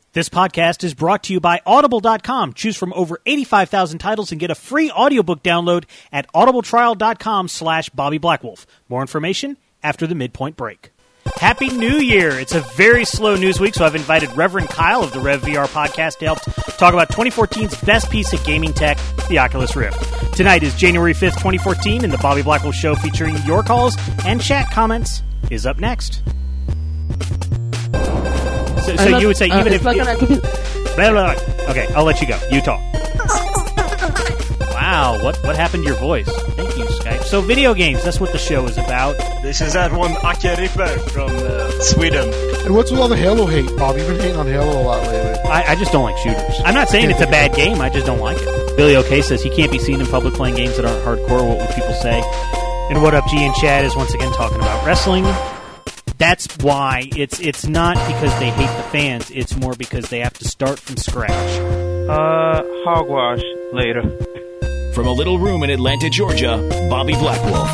This podcast is brought to you by Audible.com. Choose from over 85,000 titles and get a free audiobook download at audibletrial.com/Bobby Blackwolf. More information after the midpoint break. Happy New Year! It's a very slow news week, so I've invited Reverend Kyle of the Rev VR podcast to help talk about 2014's best piece of gaming tech, the Oculus Rift. Tonight is January 5th, 2014, and the Bobby Blackwolf Show featuring your calls and chat comments is up next. So you would say even if... Okay, I'll let you go. You talk. Wow, what happened to your voice? Thank you, Skype. So video games, that's what the show is about. This is that one Ake Ripper from Sweden. And what's with all the Halo hate, Bob? You've been hating on Halo a lot lately. I just don't like shooters. I'm not saying it's a bad game, I just don't like it. Billy OK says he can't be seen in public playing games that aren't hardcore, what would people say? And What Up G and Chad is once again talking about wrestling. That's why it's not because they hate the fans, it's more because they have to start from scratch. Hogwash later. From a little room in Atlanta, Georgia, Bobby Blackwolf.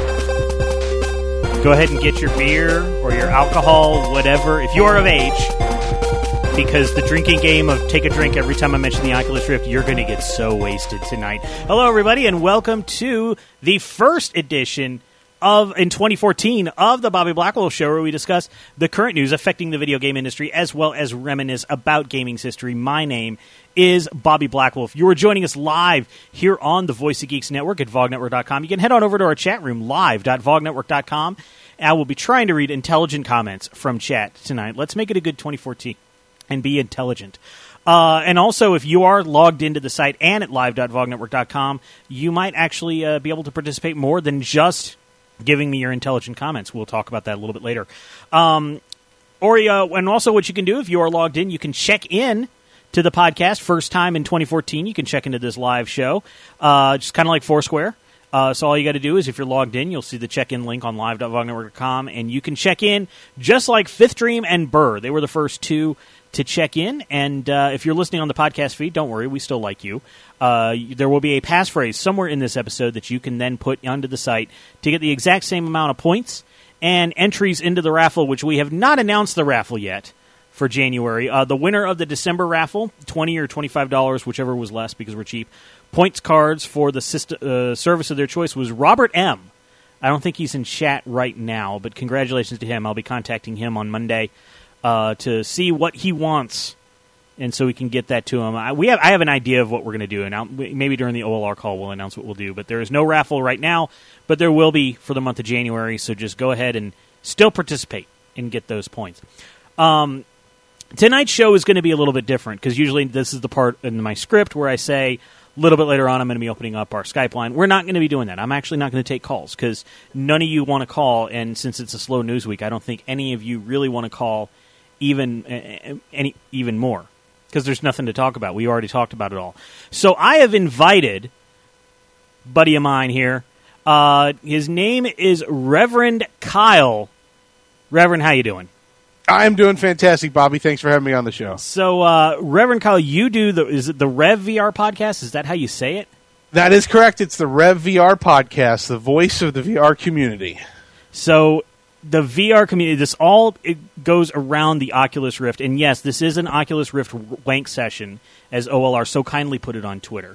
Go ahead and get your beer or your alcohol, whatever, if you're of age, because the drinking game of take a drink every time I mention the Oculus Rift, you're going to get so wasted tonight. Hello, everybody, and welcome to the first edition in 2014 of the Bobby Blackwolf Show, where we discuss the current news affecting the video game industry as well as reminisce about gaming's history. My name is Bobby Blackwolf. You are joining us live here on the Voice of Geeks Network at VogNetwork.com. You can head on over to our chat room, live.vognetwork.com. I will be trying to read intelligent comments from chat tonight. Let's make it a good 2014 and be intelligent. And also, if you are logged into the site and at live.vognetwork.com, you might actually be able to participate more than just giving me your intelligent comments. We'll talk about that a little bit later. And also what you can do, if you are logged in, you can check in to the podcast. First time in 2014, you can check into this live show, just kind of like Foursquare. So all you got to do is, if you're logged in, you'll see the check-in link on live.vognetwork.com, and you can check in just like Fifth Dream and Burr. They were the first two to check in, and if you're listening on the podcast feed, don't worry, we still like you. There will be a passphrase somewhere in this episode that you can then put onto the site to get the exact same amount of points and entries into the raffle, which we have not announced the raffle yet for January. The winner of the December raffle, $20 or $25, whichever was less because we're cheap, points cards for the service of their choice was Robert M. I don't think he's in chat right now, but congratulations to him. I'll be contacting him on Monday to see what he wants, and so we can get that to him. I have an idea of what we're going to do, and maybe during the OLR call we'll announce what we'll do. But there is no raffle right now, but there will be for the month of January, so just go ahead and still participate and get those points. Tonight's show is going to be a little bit different, because usually this is the part in my script where I say, a little bit later on, I'm going to be opening up our Skype line. We're not going to be doing that. I'm actually not going to take calls, because none of you want to call, and since it's a slow news week, I don't think any of you really want to call even more, because there's nothing to talk about. We already talked about it all. So I have invited a buddy of mine here. His name is Reverend Kyle. Reverend, how you doing? I'm doing fantastic, Bobby. Thanks for having me on the show. So, Reverend Kyle, you do is it the Rev VR podcast? Is that how you say it? That is correct. It's the Rev VR podcast, the voice of the VR community. So, the VR community, it goes around the Oculus Rift. And yes, this is an Oculus Rift wank session, as OLR so kindly put it on Twitter.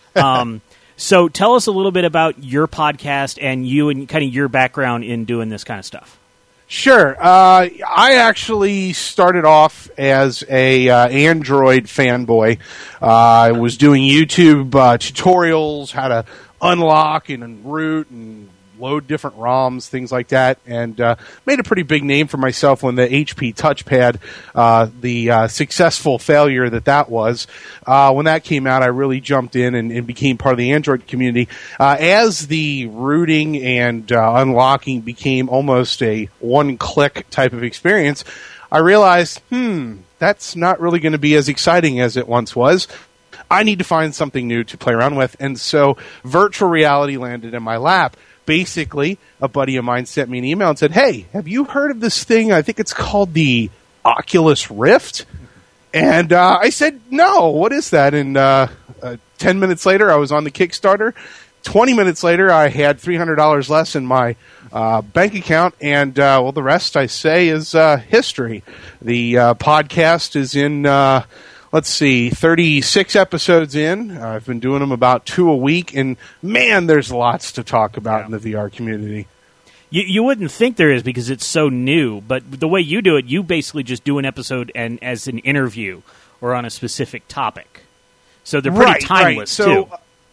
So tell us a little bit about your podcast and you and kind of your background in doing this kind of stuff. Sure. I actually started off as a Android fanboy. I was doing YouTube tutorials, how to unlock and root and load different ROMs, things like that, and made a pretty big name for myself when the HP touchpad, the successful failure that was, when that came out, I really jumped in and became part of the Android community. As the rooting and unlocking became almost a one-click type of experience, I realized, that's not really going to be as exciting as it once was. I need to find something new to play around with, and so virtual reality landed in my lap. Basically, a buddy of mine sent me an email and said, hey, have you heard of this thing? I think it's called the Oculus Rift. And I said, no, what is that? And 10 minutes later, I was on the Kickstarter. 20 minutes later, I had $300 less in my bank account, and well, the rest I say is history. The podcast is in, let's see, 36 episodes in. I've been doing them about 2 a week, and man, there's lots to talk about in the VR community. You wouldn't think there is because it's so new, but the way you do it, you basically just do an episode and as an interview or on a specific topic. So they're pretty timeless, too.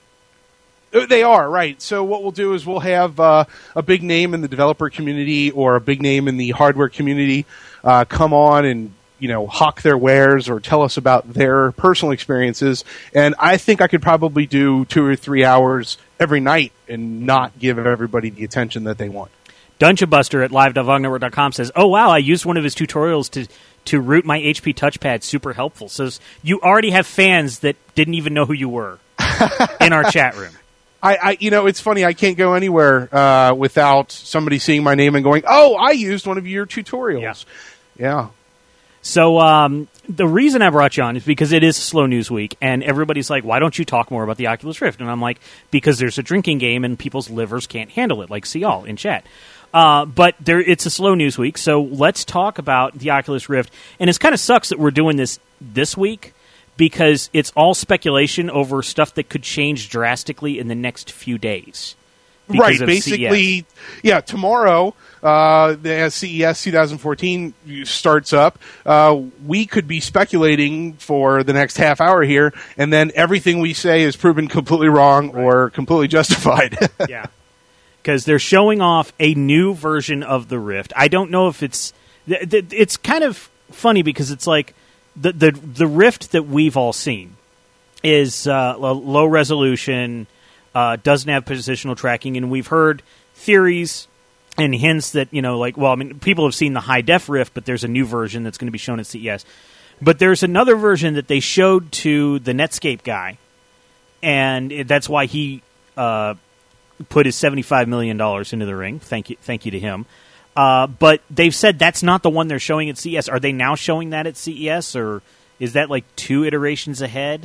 They are, right. So what we'll do is we'll have a big name in the developer community or a big name in the hardware community come on and, hawk their wares or tell us about their personal experiences. And I think I could probably do 2 or 3 hours every night and not give everybody the attention that they want. Dungeon Buster at live.vognetwork.com says, oh, wow, I used one of his tutorials to root my HP touchpad. Super helpful. So you already have fans that didn't even know who you were in our chat room. It's funny. I can't go anywhere without somebody seeing my name and going, oh, I used one of your tutorials. Yeah. So the reason I brought you on is because it is a slow news week, and everybody's like, why don't you talk more about the Oculus Rift? And I'm like, because there's a drinking game, and people's livers can't handle it, like Cial in chat. But it's a slow news week, so let's talk about the Oculus Rift. And it kind of sucks that we're doing this week because it's all speculation over stuff that could change drastically in the next few days. Right, basically, CES. Tomorrow, as CES 2014 starts up, we could be speculating for the next half hour here, and then everything we say is proven completely wrong or completely justified. Yeah. Because they're showing off a new version of the Rift. I don't know if it's kind of funny because it's like the Rift that we've all seen is low resolution, doesn't have positional tracking, and we've heard theories and hints that people have seen the high def Rift, but there's a new version that's going to be shown at CES. But there's another version that they showed to the Netscape guy, and that's why he put his $75 million into the ring. Thank you to him. But they've said that's not the one they're showing at CES. Are they now showing that at CES, or is that like 2 iterations ahead?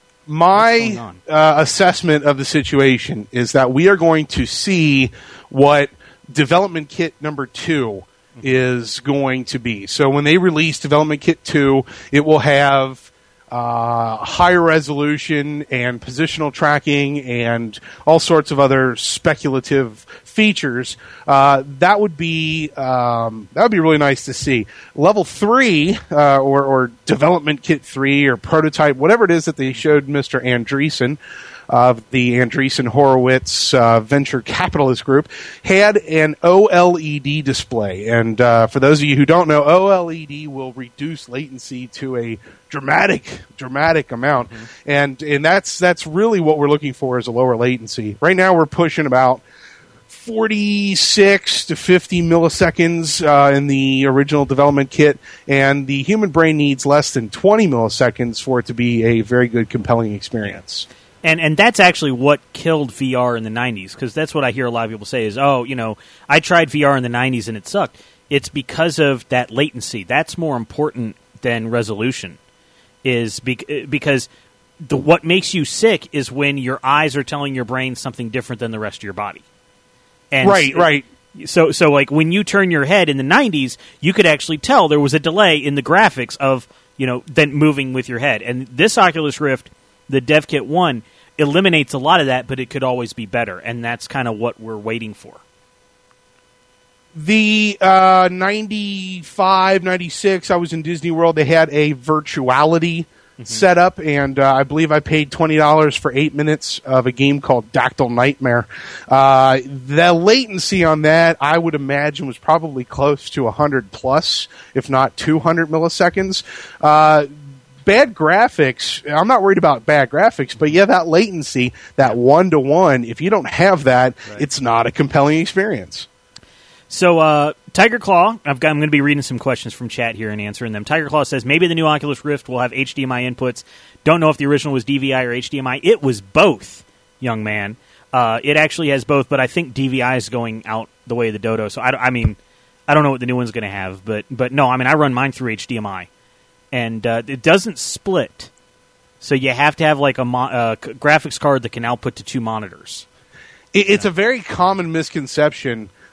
My assessment of the situation is that we are going to see what Development Kit number 2 is going to be. So when they release Development Kit 2, it will have higher resolution and positional tracking and all sorts of other speculative features. That would be really nice to see. Level 3 or Development Kit 3 or Prototype, whatever it is that they showed Mr. Andreessen of the Andreessen Horowitz Venture Capitalist Group, had an OLED display. And for those of you who don't know, OLED will reduce latency to a dramatic amount. Mm-hmm. And that's really what we're looking for, is a lower latency. Right now we're pushing about 46 to 50 milliseconds in the original development kit, and the human brain needs less than 20 milliseconds for it to be a very good, compelling experience. And that's actually what killed VR in the 90s, because that's what I hear a lot of people say is, I tried VR in the 90s and it sucked. It's because of that latency. That's more important than resolution, is because what makes you sick is when your eyes are telling your brain something different than the rest of your body. And right. So like when you turn your head in the 90s, you could actually tell there was a delay in the graphics of, then moving with your head. And this Oculus Rift, the Dev Kit 1, eliminates a lot of that, but it could always be better, and that's kind of what we're waiting for. The 95, 96, I was in Disney World. They had a virtuality setup, and I believe I paid $20 for 8 minutes of a game called Dactyl Nightmare. The latency on that, I would imagine, was probably close to 100 plus, if not 200 milliseconds. Bad graphics, I'm not worried about bad graphics, but that latency, that 1-to-1, if you don't have that, it's not a compelling experience. So, Tiger Claw, I'm going to be reading some questions from chat here and answering them. Tiger Claw says, maybe the new Oculus Rift will have HDMI inputs. Don't know if the original was DVI or HDMI. It was both, young man. It actually has both, but I think DVI is going out the way of the dodo. So, I don't know what the new one's going to have, but no, I run mine through HDMI. And it doesn't split. So you have to have like a graphics card that can output to 2 monitors. It's a very common misconception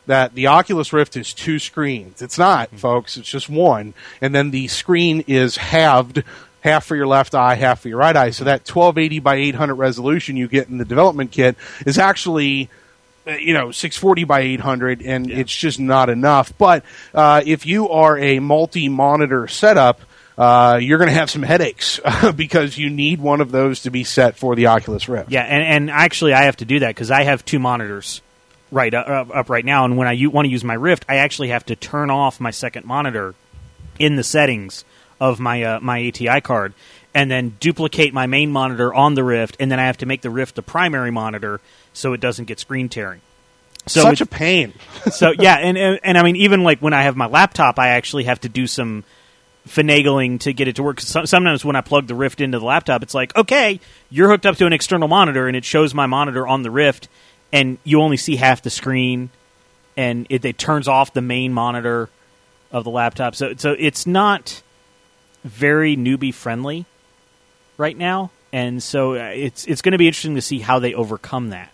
that the Oculus Rift is 2 screens. It's not, folks. It's just one. And then the screen is halved, half for your left eye, half for your right eye. So that 1280 by 800 resolution you get in the development kit is actually 640 by 800, and it's just not enough. But if you are a multi-monitor setup, you're going to have some headaches because you need one of those to be set for the Oculus Rift. Yeah, and actually I have to do that because I have 2 monitors up right now, and when I want to use my Rift, I actually have to turn off my second monitor in the settings of my my ATI card, and then duplicate my main monitor on the Rift, and then I have to make the Rift the primary monitor so it doesn't get screen tearing. So Such a pain. So yeah, and I mean, even like when I have my laptop, I actually have to do some finagling to get it to work. Sometimes when I plug the Rift into the laptop, it's like, okay, you're hooked up to an external monitor, and it shows my monitor on the Rift, and you only see half the screen, and it turns off the main monitor of the laptop. So it's not very newbie friendly right now, and so it's going to be interesting to see how they overcome that.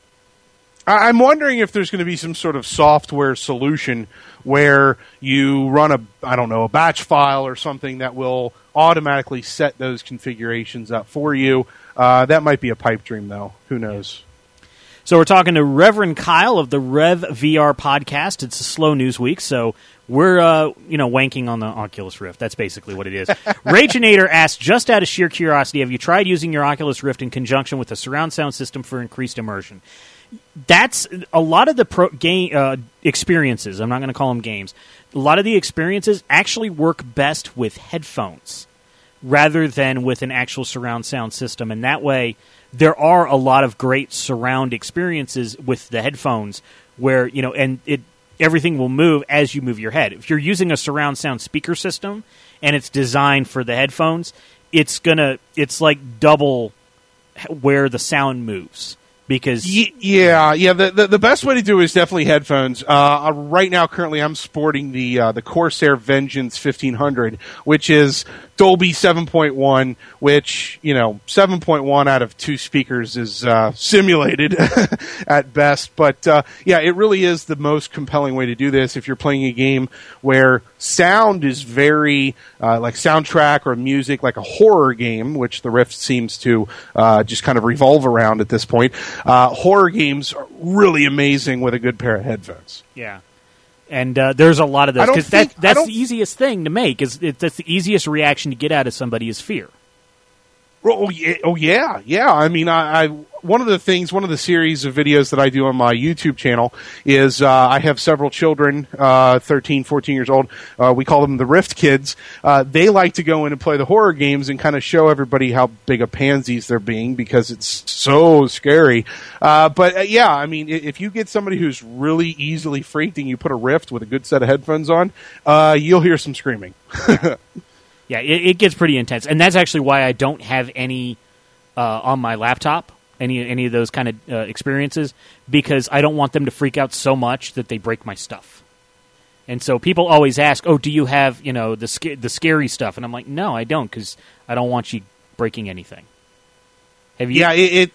I'm wondering if there's going to be some sort of software solution where you run a batch file or something that will automatically set those configurations up for you. That might be a pipe dream, though. Who knows? So we're talking to Reverend Kyle of the Rev VR podcast. It's a slow news week, so we're wanking on the Oculus Rift. That's basically what it is. Rageinator asks, just out of sheer curiosity, have you tried using your Oculus Rift in conjunction with a surround sound system for increased immersion? That's a lot of the game experiences. I'm not going to call them games. A lot of the experiences actually work best with headphones rather than with an actual surround sound system. And that way, there are a lot of great surround experiences with the headphones where, everything will move as you move your head. If you're using a surround sound speaker system and it's designed for the headphones, it's like double where the sound moves. Because the best way to do it is definitely headphones. Right now, currently, I'm sporting the Corsair Vengeance 1500, which is Dolby 7.1, which 7.1 out of 2 speakers is simulated at best. But it really is the most compelling way to do this if you're playing a game where sound is very like soundtrack or music, like a horror game, which the Rift seems to just kind of revolve around at this point. Horror games are really amazing with a good pair of headphones. Yeah. And there's a lot of those. Because that's the easiest thing to make. That's the easiest reaction to get out of somebody is fear. Oh yeah. I mean, one of the series of videos that I do on my YouTube channel is I have several children, 13, 14 years old. We call them the Rift kids. They like to go in and play the horror games and kind of show everybody how big of pansies they're being because it's so scary. I mean, if you get somebody who's really easily freaked and you put a Rift with a good set of headphones on, you'll hear some screaming. Yeah, it gets pretty intense, and that's actually why I don't have any on my laptop, any of those kind of experiences, because I don't want them to freak out so much that they break my stuff. And so people always ask, "Oh, do you have the scary stuff?" And I'm like, "No, I don't, because I don't want you breaking anything." Have you? Yeah,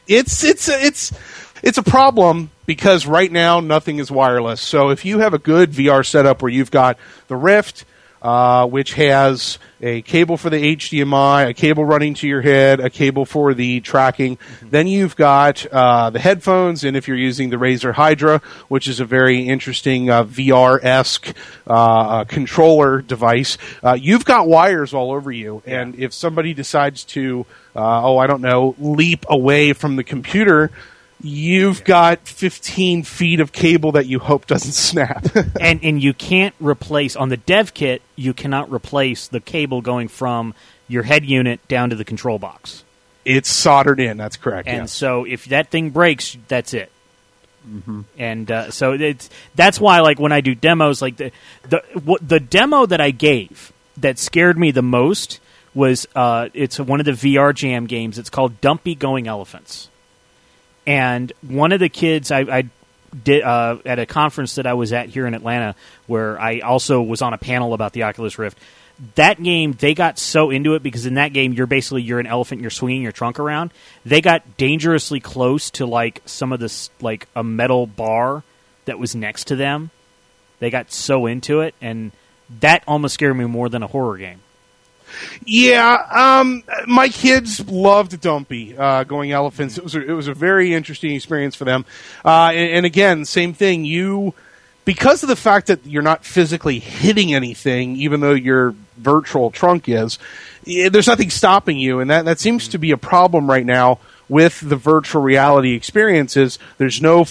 it's a problem because right now nothing is wireless. So if you have a good VR setup where you've got the Rift, which has a cable for the HDMI, a cable running to your head, a cable for the tracking. Mm-hmm. Then you've got the headphones, and if you're using the Razer Hydra, which is a very interesting VR-esque controller device, you've got wires all over you. Yeah. And if somebody decides to, leap away from the computer, you've got 15 feet of cable that you hope doesn't snap. and you can't replace, on the dev kit, you cannot replace the cable going from your head unit down to the control box. It's soldered in, that's correct. And yes. So if that thing breaks, that's it. Mm-hmm. And so that's why, like, when I do demos, like the demo that I gave that scared me the most was it's one of the VR Jam games. It's called Dumpy Going Elephants. And one of the kids I did at a conference that I was at here in Atlanta, where I also was on a panel about the Oculus Rift, that game, they got so into it because in that game, you're an elephant, you're swinging your trunk around. They got dangerously close to like some of this, like a metal bar that was next to them. They got so into it, and that almost scared me more than a horror game. Yeah, my kids loved Dumpy, going elephants. It was a very interesting experience for them. And again, same thing. Because of the fact that you're not physically hitting anything, even though your virtual trunk is, there's nothing stopping you, and that seems to be a problem right now with the virtual reality experiences. There's no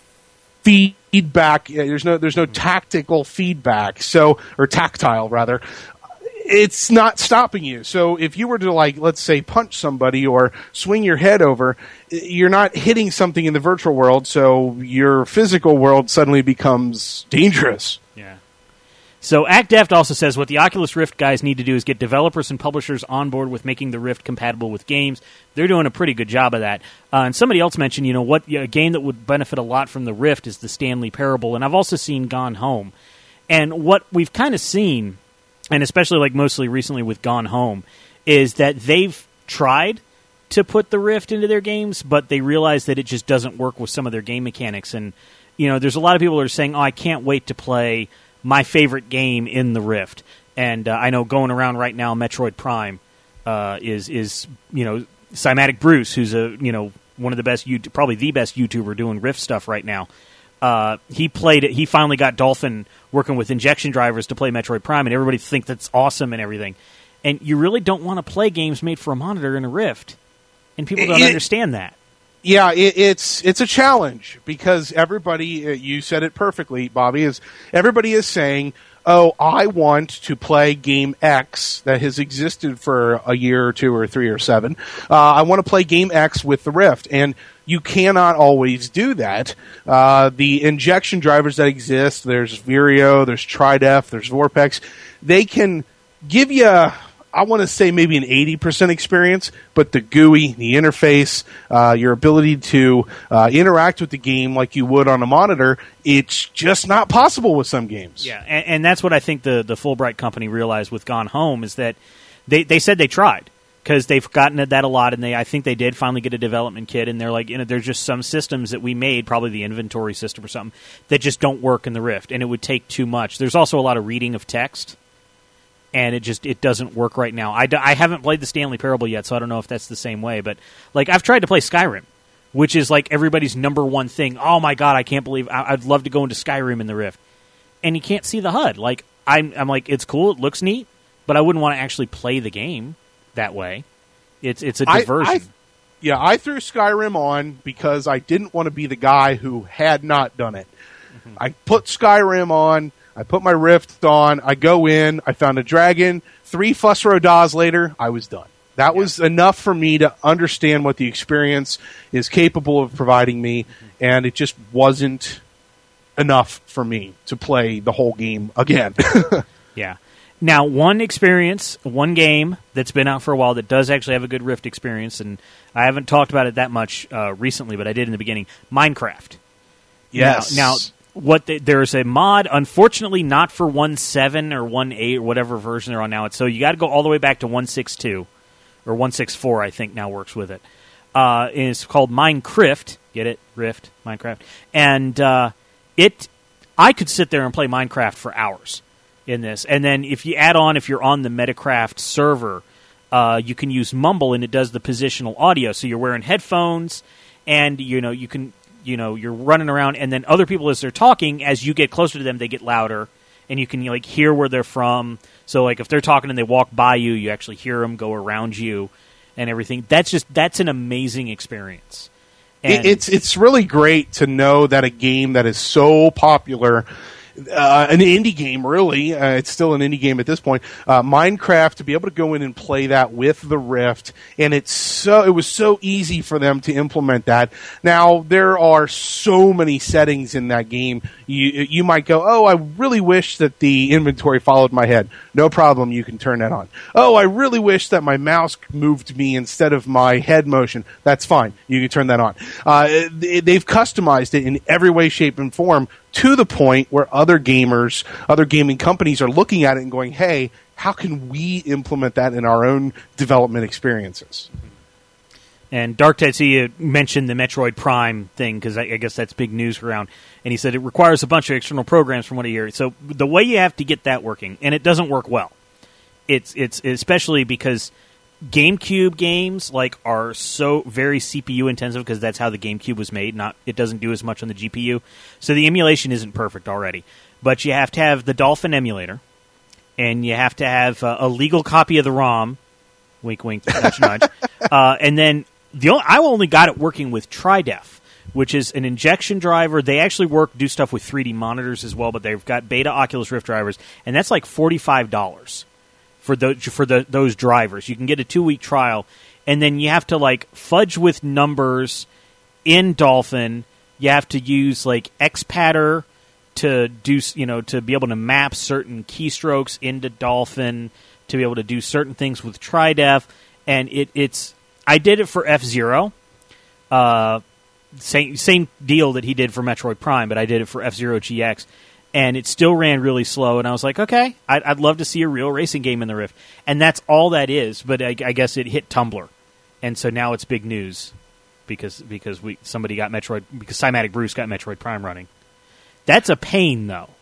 feedback. There's no tactical feedback. Or tactile rather. It's not stopping you. So if you were to, let's say, punch somebody or swing your head over, you're not hitting something in the virtual world, so your physical world suddenly becomes dangerous. Yeah. So ActDeft also says what the Oculus Rift guys need to do is get developers and publishers on board with making the Rift compatible with games. They're doing a pretty good job of that. And somebody else mentioned, a game that would benefit a lot from the Rift is the Stanley Parable, and I've also seen Gone Home. And what we've kind of seen, and especially mostly recently with Gone Home, is that they've tried to put the Rift into their games, but they realize that it just doesn't work with some of their game mechanics. And, there's a lot of people that are saying, I can't wait to play my favorite game in the Rift. And I know going around right now, Metroid Prime is Cymatic Bruce, who's one of the best, probably the best YouTuber doing Rift stuff right now. He played it. He finally got Dolphin working with injection drivers to play Metroid Prime, and everybody thinks that's awesome and everything. And you really don't want to play games made for a monitor in a Rift, and people don't understand that. Yeah, it's a challenge because everybody, you said it perfectly, Bobby, everybody is saying, oh, I want to play game X that has existed for a year or 2 or 3 or 7. I want to play game X with the Rift, and you cannot always do that. The injection drivers that exist, there's Vireo, there's Tridef, there's Vorpex, they can give you, I want to say maybe an 80% experience, but the GUI, the interface, your ability to interact with the game like you would on a monitor, it's just not possible with some games. Yeah, and that's what I think the Fulbright company realized with Gone Home is that they said they tried because they've gotten at that a lot, and I think they did finally get a development kit, and they're like, there's just some systems that we made, probably the inventory system or something, that just don't work in the Rift, and it would take too much. There's also a lot of reading of text. And it doesn't work right now. I haven't played the Stanley Parable yet, so I don't know if that's the same way. But I've tried to play Skyrim, which is everybody's number one thing. Oh my god, I can't believe I'd love to go into Skyrim in the Rift, and you can't see the HUD. I'm like, it's cool, it looks neat, but I wouldn't want to actually play the game that way. It's a diversion. I threw Skyrim on because I didn't want to be the guy who had not done it. Mm-hmm. I put Skyrim on. I put my Rift on, I go in, I found a dragon, 3 Fusro Das later, I was done. That was enough for me to understand what the experience is capable of providing me, and it just wasn't enough for me to play the whole game again. Yeah. Now, one game that's been out for a while that does actually have a good Rift experience, and I haven't talked about it that much recently, but I did in the beginning, Minecraft. Yes. Now there's a mod, unfortunately not for 1.7 or 1.8 or whatever version they're on now. So you got to go all the way back to 1.6.2 or 1.6.4, I think now works with it. It's called Minecraft. Get it? Rift, Minecraft. And I could sit there and play Minecraft for hours in this. And then if you're on the Metacraft server, you can use Mumble, and it does the positional audio. So you're wearing headphones, and you can. You're running around, and then other people, as they're talking, as you get closer to them, they get louder, and you can hear where they're from. So if they're talking and they walk by you, you actually hear them go around you and everything. That's an amazing experience. And it's really great to know that a game that is so popular, an indie game, really, it's still an indie game at this point, Minecraft, to be able to go in and play that with the Rift, and it was so easy for them to implement that. Now, there are so many settings in that game. You might go, oh, I really wish that the inventory followed my head. No problem, you can turn that on. Oh, I really wish that my mouse moved me instead of my head motion. That's fine, you can turn that on. They've customized it in every way, shape, and form, to the point where other gaming companies are looking at it and going, hey, how can we implement that in our own development experiences? And Dark Tetsuya mentioned the Metroid Prime thing because I guess that's big news around. And he said it requires a bunch of external programs from what I hear. So the way you have to get that working, and it doesn't work well. It's especially because GameCube games are so very CPU intensive because that's how the GameCube was made. It doesn't do as much on the GPU. So the emulation isn't perfect already. But you have to have the Dolphin emulator, and you have to have a legal copy of the ROM. Wink, wink, nudge, nudge. And then I only got it working with TriDef, which is an injection driver. They actually do stuff with 3D monitors as well, but they've got beta Oculus Rift drivers, and that's like $45 for those drivers. You can get a 2-week trial, and then you have to fudge with numbers in Dolphin. You have to use XPatter to do to be able to map certain keystrokes into Dolphin, to be able to do certain things with TriDef, and it's. I did it for F-Zero, same deal that he did for Metroid Prime, but I did it for F-Zero GX, and it still ran really slow, and I was like, okay, I'd love to see a real racing game in the Rift, and that's all that is, but I guess it hit Tumblr, and so now it's big news, because somebody got Metroid, because Cymatic Bruce got Metroid Prime running. That's a pain, though.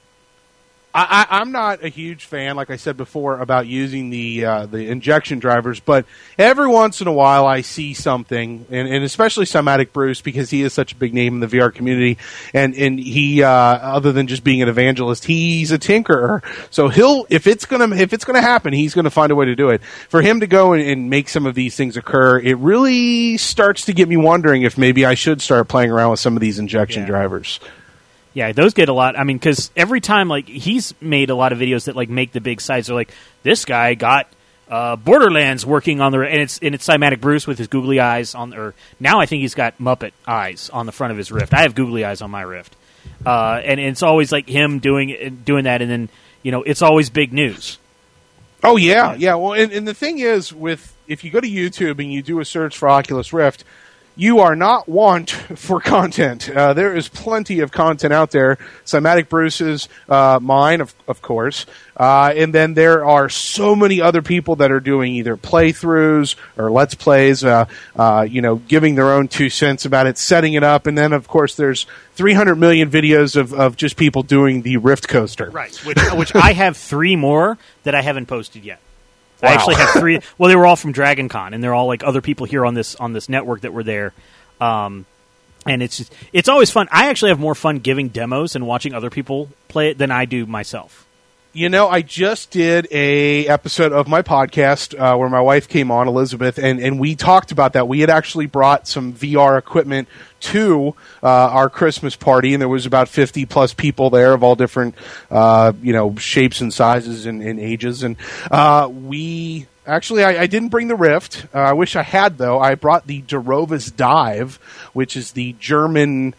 I'm not a huge fan, like I said before, about using the injection drivers, but every once in a while I see something, and especially Cymatic Bruce, because he is such a big name in the VR community, and he other than just being an evangelist, he's a tinkerer. So if it's gonna happen, he's gonna find a way to do it. For him to go and make some of these things occur, it really starts to get me wondering if maybe I should start playing around with some of these injection drivers. Yeah, those get a lot. I mean, because every time, he's made a lot of videos that, make the big sites. They're like, this guy got Borderlands working on the... And it's Cymatic Bruce with his googly eyes on... Or now I think he's got Muppet eyes on the front of his Rift. I have googly eyes on my Rift. And it's always, him doing that, and then, it's always big news. Oh, yeah. Well, and the thing is, if you go to YouTube and you do a search for Oculus Rift... You are not want for content. There is plenty of content out there. Cymatic Bruce's, mine, of course. And then there are so many other people that are doing either playthroughs or Let's Plays, giving their own 2 cents about it, setting it up. And then, of course, there's 300 million videos of just people doing the Rift Coaster. Right, which I have 3 more that I haven't posted yet. Wow. I actually have 3. Well, they were all from Dragon Con, and they're all other people here on this network that were there. And it's always fun. I actually have more fun giving demos and watching other people play it than I do myself. I just did a episode of my podcast where my wife came on, Elizabeth, and we talked about that. We had actually brought some VR equipment to our Christmas party, and there was about 50-plus people there of all different, shapes and sizes and ages. And we... Actually, I didn't bring the Rift. I wish I had, though. I brought the Durovis Dive, which is the German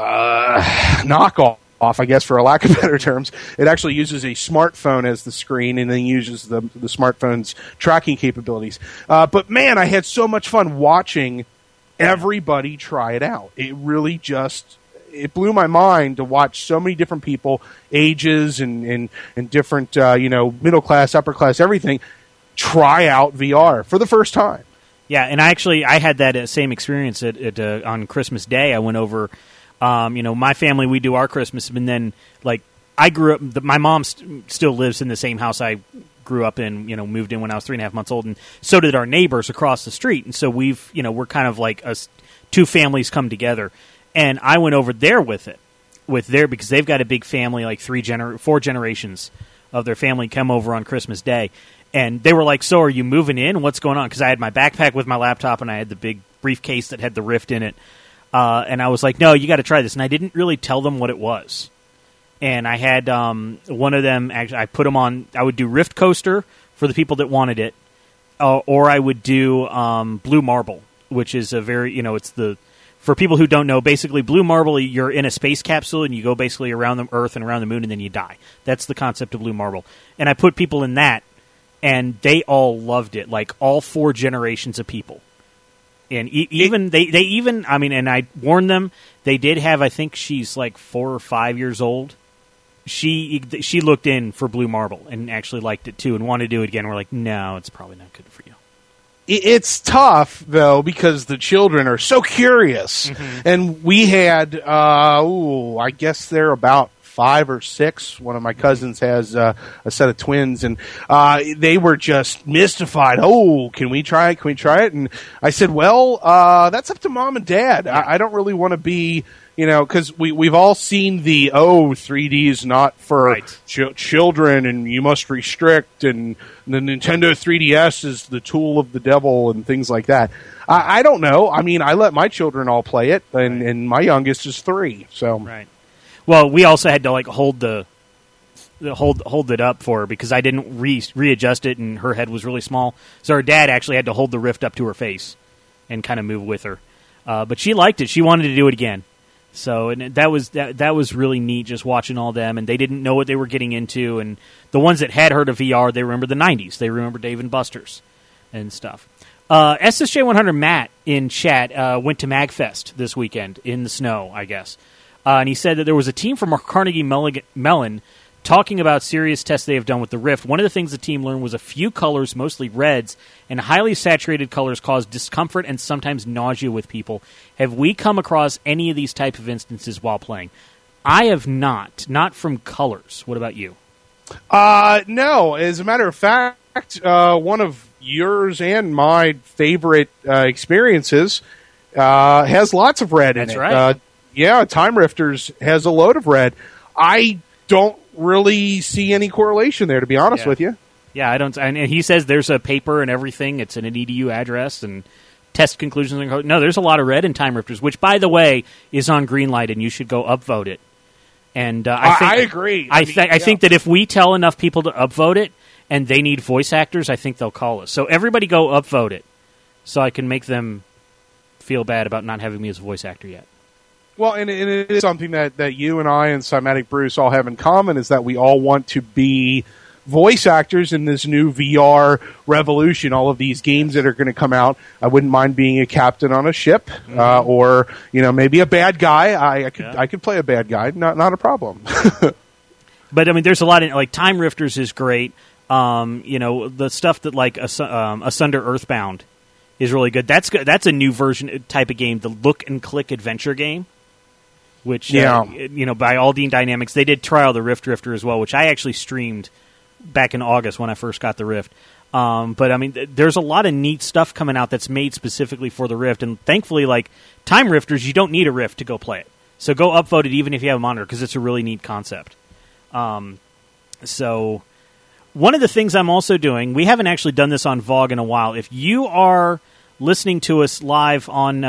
knockoff, I guess, for a lack of better terms. It actually uses a smartphone as the screen and then uses the smartphone's tracking capabilities. But, man, I had so much fun watching everybody try it out. It really it blew my mind to watch so many different people, ages and different, middle class, upper class, everything, try out VR for the first time. Yeah, and I had that same experience on Christmas Day. I went over, my family, we do our Christmas, and then, I grew up, my mom still lives in the same house I grew up in, moved in when I was 3.5 months old, and so did our neighbors across the street, and so we're kind of like us, 2 families come together, and I went over there because they've got a big family, 4 generations of their family come over on Christmas Day. And they were like, so are you moving in? What's going on? Because I had my backpack with my laptop, and I had the big briefcase that had the Rift in it. And I was like, no, you got to try this. And I didn't really tell them what it was. And I had one of them, actually, I put them on, I would do Rift Coaster for the people that wanted it, or I would do Blue Marble, which is a very, for people who don't know, basically Blue Marble, you're in a space capsule, and you go basically around the Earth and around the Moon, and then you die. That's the concept of Blue Marble. And I put people in that, and they all loved it, all 4 generations of people. And even they even, and I warned them, they did have, I think she's 4 or 5 years old. She looked in for Blue Marble and actually liked it too and wanted to do it again. We're like, no, it's probably not good for you. It's tough, though, because the children are so curious. And we had, I guess they're about 5 or 6. One of my cousins has a set of twins, and they were just mystified. Oh, can we try it? Can we try it? And I said, well, that's up to mom and dad. I don't really want to be, because we've all seen the, 3D is not for children, and you must restrict, and the Nintendo 3DS is the tool of the devil, and things like that. I don't know. I mean, I let my children all play it, and my youngest is 3. So right. Well, we also had to hold hold it up for her because I didn't readjust it, and her head was really small. So her dad actually had to hold the Rift up to her face and kind of move with her. But she liked it. She wanted to do it again. So and that was really neat, just watching all them, and they didn't know what they were getting into. And the ones that had heard of VR, they remember the '90s. They remember Dave and Buster's and stuff. SSJ100 Matt in chat went to MagFest this weekend in the snow, I guess. And he said that there was a team from Carnegie Mellon talking about serious tests they have done with the Rift. One of the things the team learned was a few colors, mostly reds, and highly saturated colors cause discomfort and sometimes nausea with people. Have we come across any of these type of instances while playing? I have not from colors. What about you? No. As a matter of fact, one of yours and my favorite experiences has lots of red in it. That's right. Yeah, Time Rifters has a load of red. I don't really see any correlation there, to be honest with you. Yeah, I don't. And he says there's a paper and everything. It's an edu address and test conclusions. No, there's a lot of red in Time Rifters, which, by the way, is on Greenlight, and you should go upvote it. And I agree. I think that if we tell enough people to upvote it, and they need voice actors, I think they'll call us. So everybody go upvote it, so I can make them feel bad about not having me as a voice actor yet. Well, and it is something that you and I and Cymatic Bruce all have in common, is that we all want to be voice actors in this new VR revolution. All of these games that are going to come out. I wouldn't mind being a captain on a ship, or maybe a bad guy. I could play a bad guy. Not a problem. But I mean, there's a lot of Time Rifters is great. The stuff that Asunder Earthbound is really good. That's a new version type of game, the look and click adventure game. Which, by Aldine Dynamics, they did Trial the Rift Drifter as well, which I actually streamed back in August when I first got the Rift. But, I mean, there's a lot of neat stuff coming out that's made specifically for the Rift, and thankfully, Time Rifters, you don't need a Rift to go play it. So go upvote it even if you have a monitor, because it's a really neat concept. So, one of the things I'm also doing, we haven't actually done this on VOG in a while. If you are listening to us live on,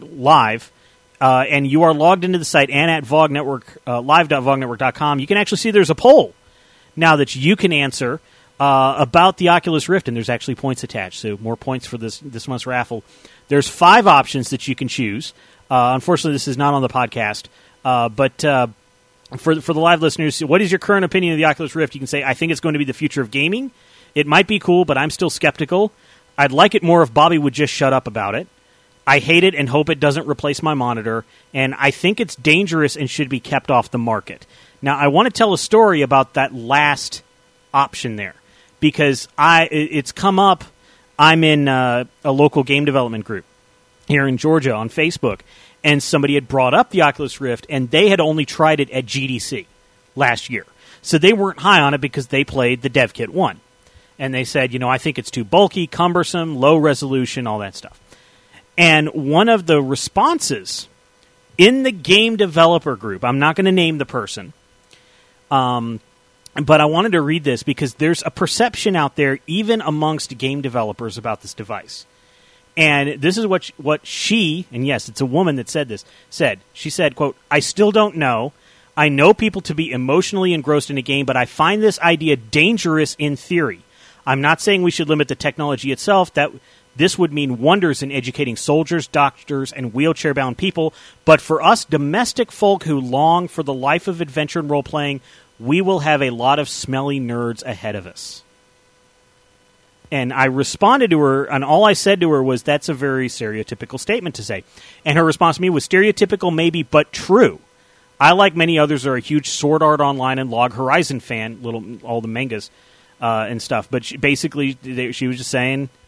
and you are logged into the site and at VOG Network, live.vognetwork.com, you can actually see there's a poll now that you can answer about the Oculus Rift, and there's actually points attached, so more points for this month's raffle. There's 5 options that you can choose. Unfortunately, this is not on the podcast, but for the live listeners, what is your current opinion of the Oculus Rift? You can say, I think it's going to be the future of gaming. It might be cool, but I'm still skeptical. I'd like it more if Bobby would just shut up about it. I hate it and hope it doesn't replace my monitor, and I think it's dangerous and should be kept off the market. Now, I want to tell a story about that last option there, because it's come up. I'm in a local game development group here in Georgia on Facebook, and somebody had brought up the Oculus Rift, and they had only tried it at GDC last year. So they weren't high on it because they played the DevKit 1. And they said, I think it's too bulky, cumbersome, low resolution, all that stuff. And one of the responses in the game developer group, I'm not going to name the person, but I wanted to read this because there's a perception out there, even amongst game developers, about this device. And this is what she, and yes, it's a woman that said this, said. She said, quote, I still don't know. I know people to be emotionally engrossed in a game, but I find this idea dangerous in theory. I'm not saying we should limit the technology itself. This would mean wonders in educating soldiers, doctors, and wheelchair-bound people. But for us domestic folk who long for the life of adventure and role-playing, we will have a lot of smelly nerds ahead of us. And I responded to her, and all I said to her was, that's a very stereotypical statement to say. And her response to me was, stereotypical maybe, but true. I, like many others, are a huge Sword Art Online and Log Horizon fan, all the mangas and stuff. But she was just saying,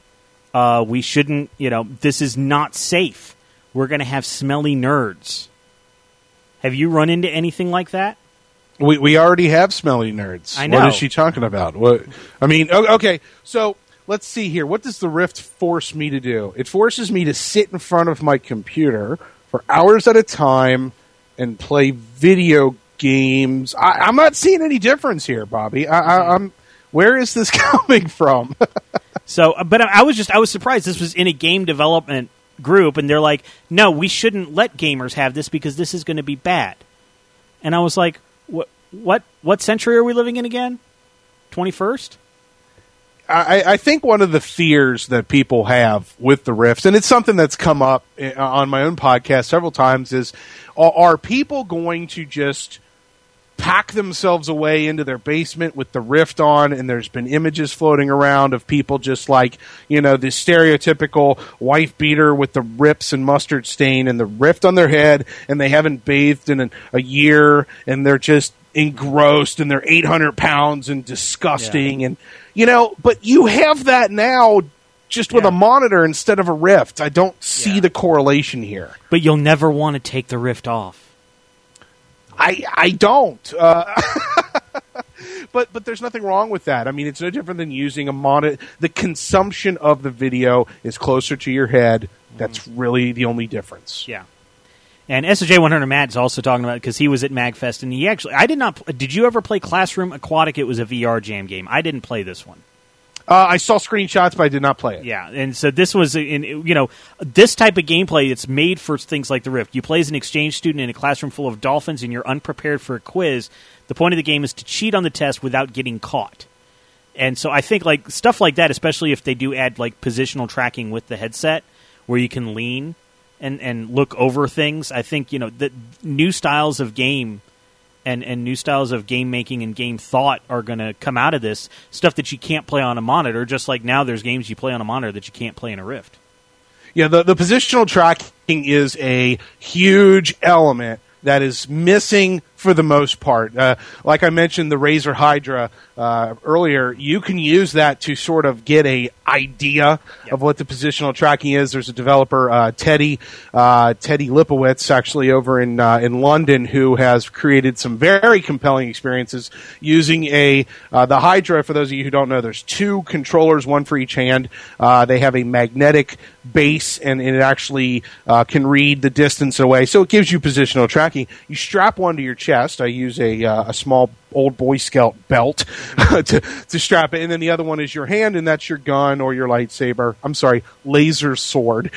We shouldn't, this is not safe. We're going to have smelly nerds. Have you run into anything like that? We already have smelly nerds. I know. What is she talking about? Okay, so let's see here. What does the Rift force me to do? It forces me to sit in front of my computer for hours at a time and play video games. I'm not seeing any difference here, Bobby. Where is this coming from? But I was surprised. This was in a game development group, and they're like, no, we shouldn't let gamers have this because this is going to be bad. And I was like, what century are we living in again? 21st? I think one of the fears that people have with the Rift, and it's something that's come up on my own podcast several times, is are people going to just pack themselves away into their basement with the Rift on, and there's been images floating around of people just like, the stereotypical wife beater with the rips and mustard stain and the Rift on their head, and they haven't bathed in a year, and they're just engrossed, and they're 800 pounds and disgusting, and but you have that now just with a monitor instead of a Rift. I don't see the correlation here. But you'll never want to take the Rift off. I don't. But there's nothing wrong with that. I mean, it's no different than using a monitor. The consumption of the video is closer to your head. That's really the only difference. Yeah. And SJ100 Matt is also talking about it because he was at MagFest, and did you ever play Classroom Aquatic? It was a VR jam game. I didn't play this one. I saw screenshots, but I did not play it. Yeah, and so this was, this type of gameplay, it's made for things like the Rift. You play as an exchange student in a classroom full of dolphins, and you're unprepared for a quiz. The point of the game is to cheat on the test without getting caught. And so I think stuff like that, especially if they do add positional tracking with the headset, where you can lean and look over things, I think, the new styles of game and new styles of game making and game thought are going to come out of this, stuff that you can't play on a monitor, just like now there's games you play on a monitor that you can't play in a Rift. Yeah, the positional tracking is a huge element that is missing for the most part. Like I mentioned, the Razer Hydra earlier, you can use that to sort of get a idea of what the positional tracking is. There's a developer, Teddy Lipowitz, actually over in London, who has created some very compelling experiences using the Hydra. For those of you who don't know, there's two controllers, one for each hand. They have a magnetic base, and it actually can read the distance away, so it gives you positional tracking. You strap one to your chest. I use a small old Boy Scout belt to strap it, and then the other one is your hand, and that's your gun or your lightsaber. I'm sorry, laser sword,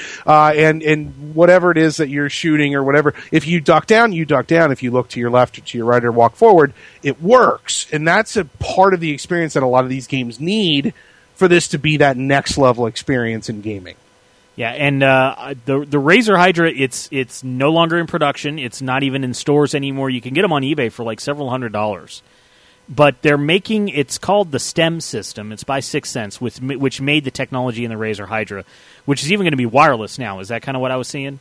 and whatever it is that you're shooting or whatever. If you duck down, you duck down. If you look to your left or to your right or walk forward, it works, and that's a part of the experience that a lot of these games need for this to be that next level experience in gaming. Yeah, and the Razer Hydra, it's no longer in production. It's not even in stores anymore. You can get them on eBay for several $100s. But they're making, it's called the STEM system. It's by 6th Sense, which made the technology in the Razer Hydra, which is even going to be wireless now. Is that kind of what I was seeing?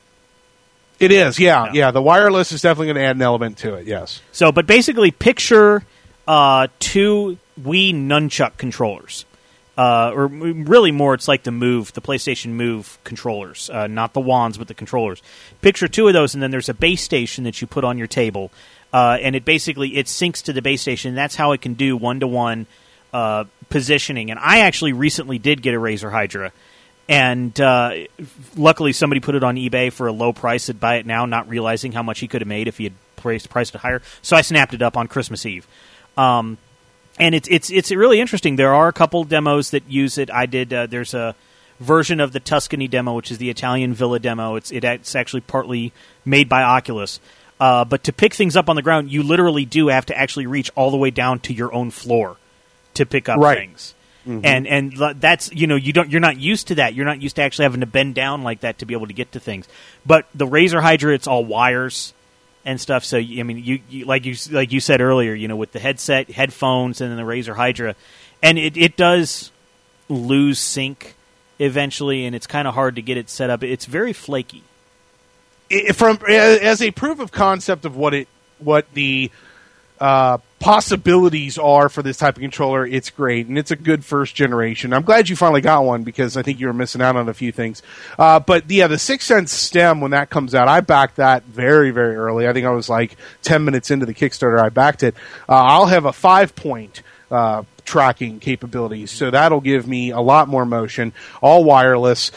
It is, yeah. Yeah, the wireless is definitely going to add an element to it, yes. So, but basically, picture 2 Wii nunchuck controllers. Or really more, it's like the PlayStation Move controllers, not the wands, but the controllers. Picture 2 of those, and then there's a base station that you put on your table, and it syncs to the base station. And that's how it can do one-to-one positioning. And I actually recently did get a Razer Hydra, and luckily somebody put it on eBay for a low price. I'd buy it now, not realizing how much he could have made if he had priced it higher. So I snapped it up on Christmas Eve. And it's really interesting. There are a couple demos that use it. I did. There's a version of the Tuscany demo, which is the Italian villa demo. It's actually partly made by Oculus. But to pick things up on the ground, you literally do have to actually reach all the way down to your own floor to pick up things. Mm-hmm. And that's you're not used to that. You're not used to actually having to bend down like that to be able to get to things. But the Razer Hydra, it's all wires and stuff. So I mean, you like you said earlier, with the headset, headphones, and then the Razer Hydra, and it does lose sync eventually, and it's kind of hard to get it set up. It's very flaky. As a proof of concept of what the possibilities are for this type of controller, it's great, and it's a good first generation. I'm glad you finally got one because I think you were missing out on a few things. But the 6 cents stem, when that comes out, I backed that very, very early. I think I was like 10 minutes into the Kickstarter, I backed it. I'll have a 5-point tracking capabilities, so that'll give me a lot more motion, all wireless.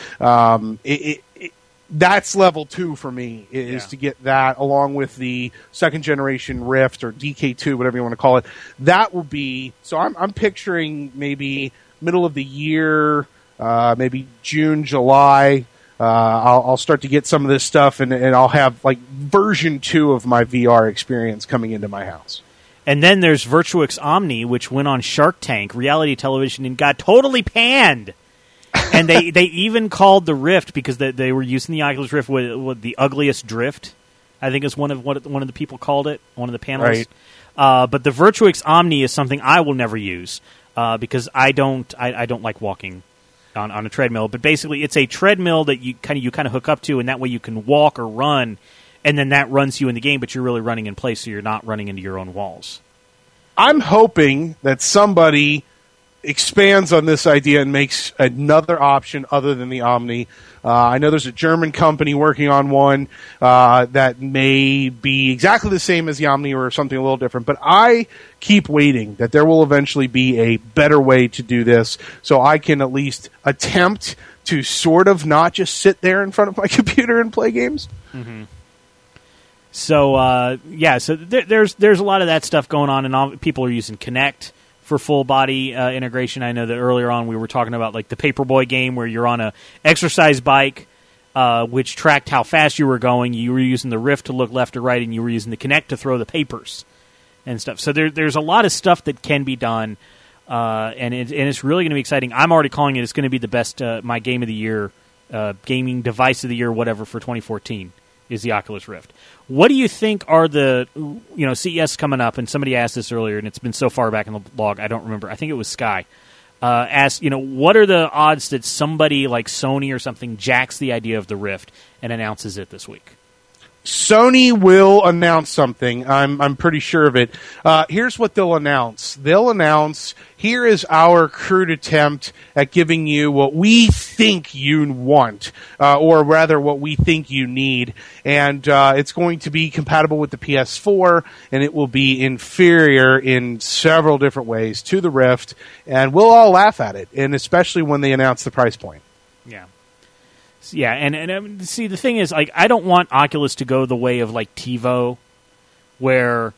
That's level 2 for me, is to get that along with the second generation Rift or DK2, whatever you want to call it. That will be, so I'm picturing maybe middle of the year, maybe June, July. I'll start to get some of this stuff, and I'll have like version 2 of my VR experience coming into my house. And then there's Virtuix Omni, which went on Shark Tank, reality television, and got totally panned. And they even called the Rift, because they were using the Oculus Rift with the ugliest drift, I think is one of the people called it, one of the panelists. Right. But the Virtuix Omni is something I will never use because I don't like walking on a treadmill. But basically, it's a treadmill that you kind of hook up to, and that way you can walk or run, and then that runs you in the game. But you're really running in place, so you're not running into your own walls. I'm hoping that somebody expands on this idea and makes another option other than the Omni. I know there's a German company working on one that may be exactly the same as the Omni or something a little different, but I keep waiting that there will eventually be a better way to do this, so I can at least attempt to sort of not just sit there in front of my computer and play games. Mm-hmm. So there's a lot of that stuff going on, and people are using Kinect for full body integration. I know that earlier on we were talking about like the Paperboy game where you're on a exercise bike which tracked how fast you were going. You were using the Rift to look left or right, and you were using the Kinect to throw the papers and stuff. So there's a lot of stuff that can be done, and it's really going to be exciting. I'm already calling it. It's going to be the best my game of the year, gaming device of the year, whatever, for 2014 is the Oculus Rift. What do you think are the, CES coming up, and somebody asked this earlier, and it's been so far back in the blog, I don't remember. I think it was Sky. Asked, what are the odds that somebody like Sony or something jacks the idea of the Rift and announces it this week? Sony will announce something. I'm pretty sure of it. Here's what they'll announce. They'll announce, here is our crude attempt at giving you what we think you want, or rather what we think you need. And it's going to be compatible with the PS4, and it will be inferior in several different ways to the Rift. And we'll all laugh at it, and especially when they announce the price point. Yeah. Yeah, and see, the thing is, like, I don't want Oculus to go the way of like TiVo, where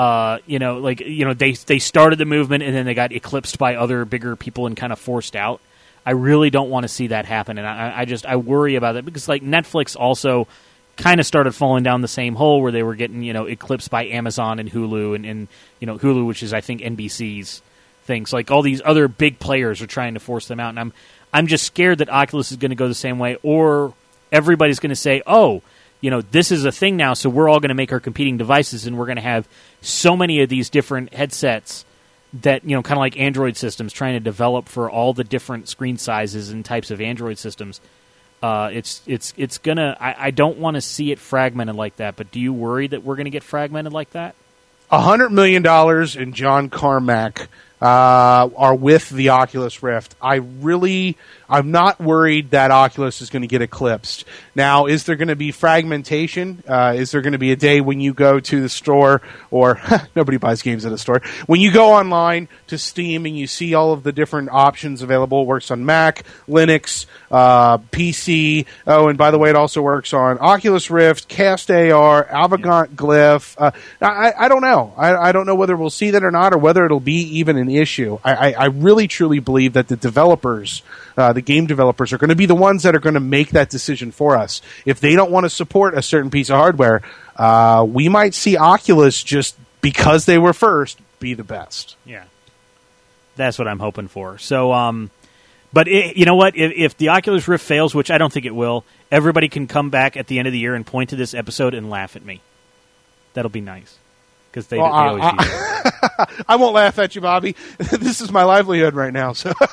they started the movement and then they got eclipsed by other bigger people and kind of forced out. I really don't want to see that happen, and I worry about it because like Netflix also kind of started falling down the same hole where they were getting eclipsed by Amazon and Hulu and Hulu, which is I think NBC's things. Like all these other big players are trying to force them out, and I'm just scared that Oculus is going to go the same way, or everybody's going to say, oh, this is a thing now, so we're all going to make our competing devices, and we're going to have so many of these different headsets that, kind of like Android systems trying to develop for all the different screen sizes and types of Android systems. It's going to... I don't want to see it fragmented like that, but do you worry that we're going to get fragmented like that? $100 million in John Carmack are with the Oculus Rift. I'm not worried that Oculus is going to get eclipsed. Now, is there going to be fragmentation? Is there going to be a day when you go to the store, or nobody buys games at a store, when you go online to Steam and you see all of the different options available? It works on Mac, Linux, PC. Oh, and by the way, it also works on Oculus Rift, Cast AR, Avegant Glyph. I don't know. I don't know whether we'll see that or not, or whether it'll be even an issue. I really, truly believe that the developers, the game developers, are going to be the ones that are going to make that decision for us. If they don't want to support a certain piece of hardware, we might see Oculus, just because they were first, be the best. Yeah. That's what I'm hoping for. So, but you know what? If the Oculus Rift fails, which I don't think it will, everybody can come back at the end of the year and point to this episode and laugh at me. That'll be nice. Because they always do that. I won't laugh at you, Bobby. This is my livelihood right now. So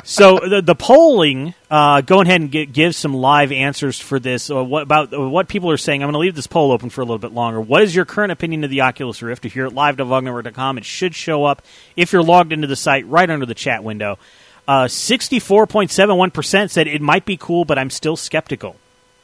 So the polling, go ahead and give some live answers for this. What people are saying. I'm going to leave this poll open for a little bit longer. What is your current opinion of the Oculus Rift? If you're at live.vognetwork.com, it should show up if you're logged into the site right under the chat window. 64.71% said it might be cool, but I'm still skeptical.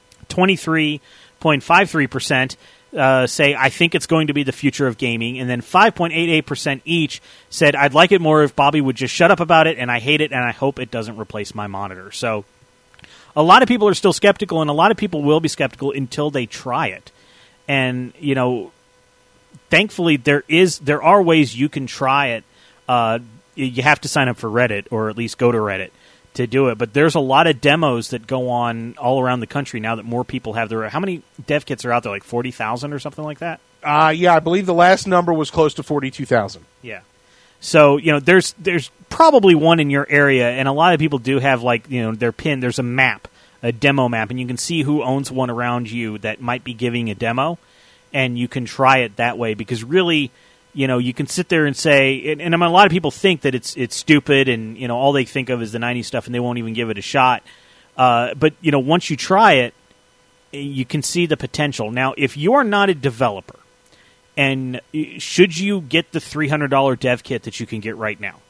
23.53% say, I think it's going to be the future of gaming. And then 5.88% each said, I'd like it more if Bobby would just shut up about it, and I hate it, and I hope it doesn't replace my monitor. So a lot of people are still skeptical, and a lot of people will be skeptical until they try it. And, thankfully, there are ways you can try it. You have to sign up for Reddit, or at least go to Reddit to do it. But there's a lot of demos that go on all around the country now that more people have their... How many dev kits are out there? Like 40,000 or something like that? Yeah, I believe the last number was close to 42,000. Yeah. So, there's probably one in your area, and a lot of people do have, their pin. There's a map, a demo map, and you can see who owns one around you that might be giving a demo, and you can try it that way, because really... you can sit there and say, and a lot of people think that it's stupid, and all they think of is the 90s stuff, and they won't even give it a shot. But once you try it, you can see the potential. Now, if you are not a developer, and should you get the $300 dev kit that you can get right now?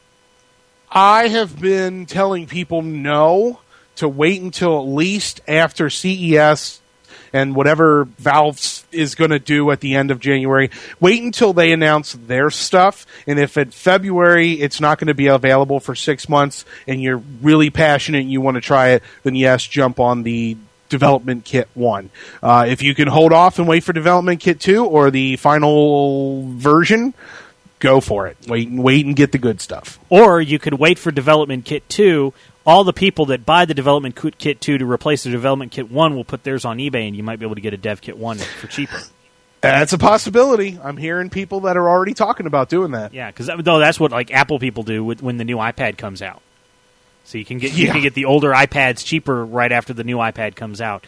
I have been telling people no, to wait until at least after CES. And whatever Valve is going to do at the end of January, wait until they announce their stuff. And if in February it's not going to be available for 6 months and you're really passionate and you want to try it, then yes, jump on the Development Kit 1. If you can hold off and wait for Development Kit 2 or the final version, go for it. Wait and get the good stuff. Or you could wait for Development Kit 2. All the people that buy the Development Kit 2 to replace the Development Kit 1 will put theirs on eBay, and you might be able to get a Dev Kit 1 for cheaper. That's a possibility. I'm hearing people that are already talking about doing that. Yeah, because that's what Apple people do when the new iPad comes out. So you can get the older iPads cheaper right after the new iPad comes out.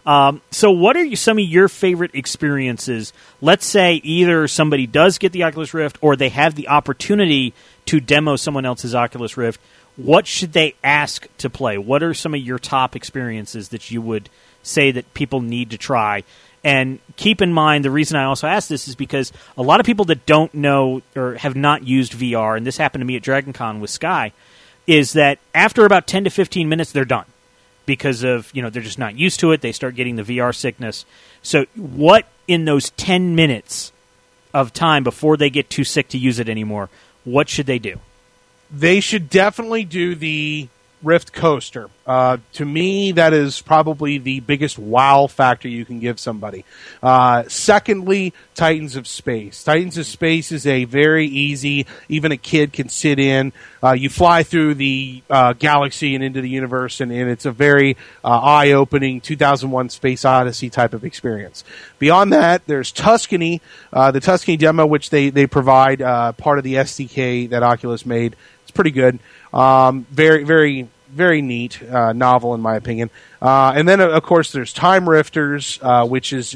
So what are some of your favorite experiences? Let's say either somebody does get the Oculus Rift or they have the opportunity to demo someone else's Oculus Rift. What should they ask to play? What are some of your top experiences that you would say that people need to try? And keep in mind, the reason I also ask this is because a lot of people that don't know or have not used VR, and this happened to me at DragonCon with Sky, is that after about 10 to 15 minutes, they're done. Because of, they're just not used to it. They start getting the VR sickness. So what in those 10 minutes of time before they get too sick to use it anymore, what should they do? They should definitely do the Rift Coaster. To me, that is probably the biggest wow factor you can give somebody. Secondly, Titans of Space. Titans of Space is a very easy, even a kid can sit in. You fly through the galaxy and into the universe, and it's a very eye-opening 2001 Space Odyssey type of experience. Beyond that, there's Tuscany, the Tuscany demo, which they provide, part of the SDK that Oculus made. It's pretty good. Very, very, very neat novel, in my opinion. And then, of course, there's Time Rifters, which is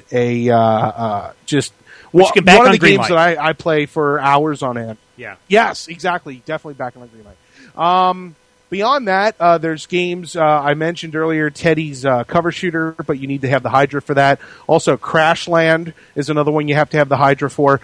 just one of the games that I play for hours on end. Yeah. Yes, exactly. Definitely back on the green light. Beyond that, there's games I mentioned earlier, Teddy's Cover Shooter, but you need to have the Hydra for that. Also, Crashland is another one you have to have the Hydra for.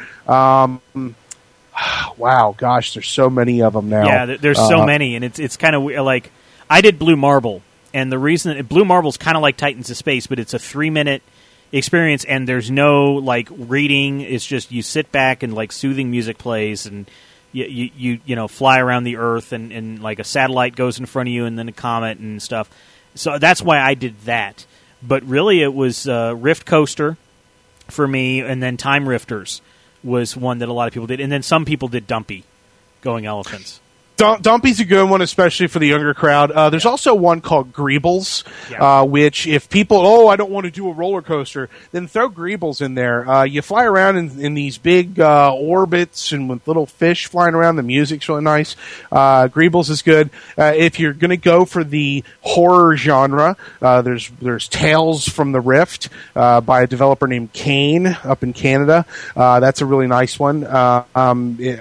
Wow, gosh, there's so many of them now. Yeah, there's so many, and it's kind of like I did Blue Marble, and the reason Blue Marble's kind of like Titans of Space, but it's a 3-minute experience, and there's no reading. It's just you sit back and soothing music plays, and you fly around the Earth, and a satellite goes in front of you, and then a comet and stuff. So that's why I did that. But really, it was Rift Coaster for me, and then Time Rifters was one that a lot of people did. And then some people did Dumpy, Going Elephants. Dumpy's a good one, especially for the younger crowd. There's also one called Greebles, which if people, I don't want to do a roller coaster, then throw Greebles in there. You fly around in these big orbits and with little fish flying around. The music's really nice. Greebles is good. If you're going to go for the horror genre, there's Tales from the Rift by a developer named Kane up in Canada. That's a really nice one. I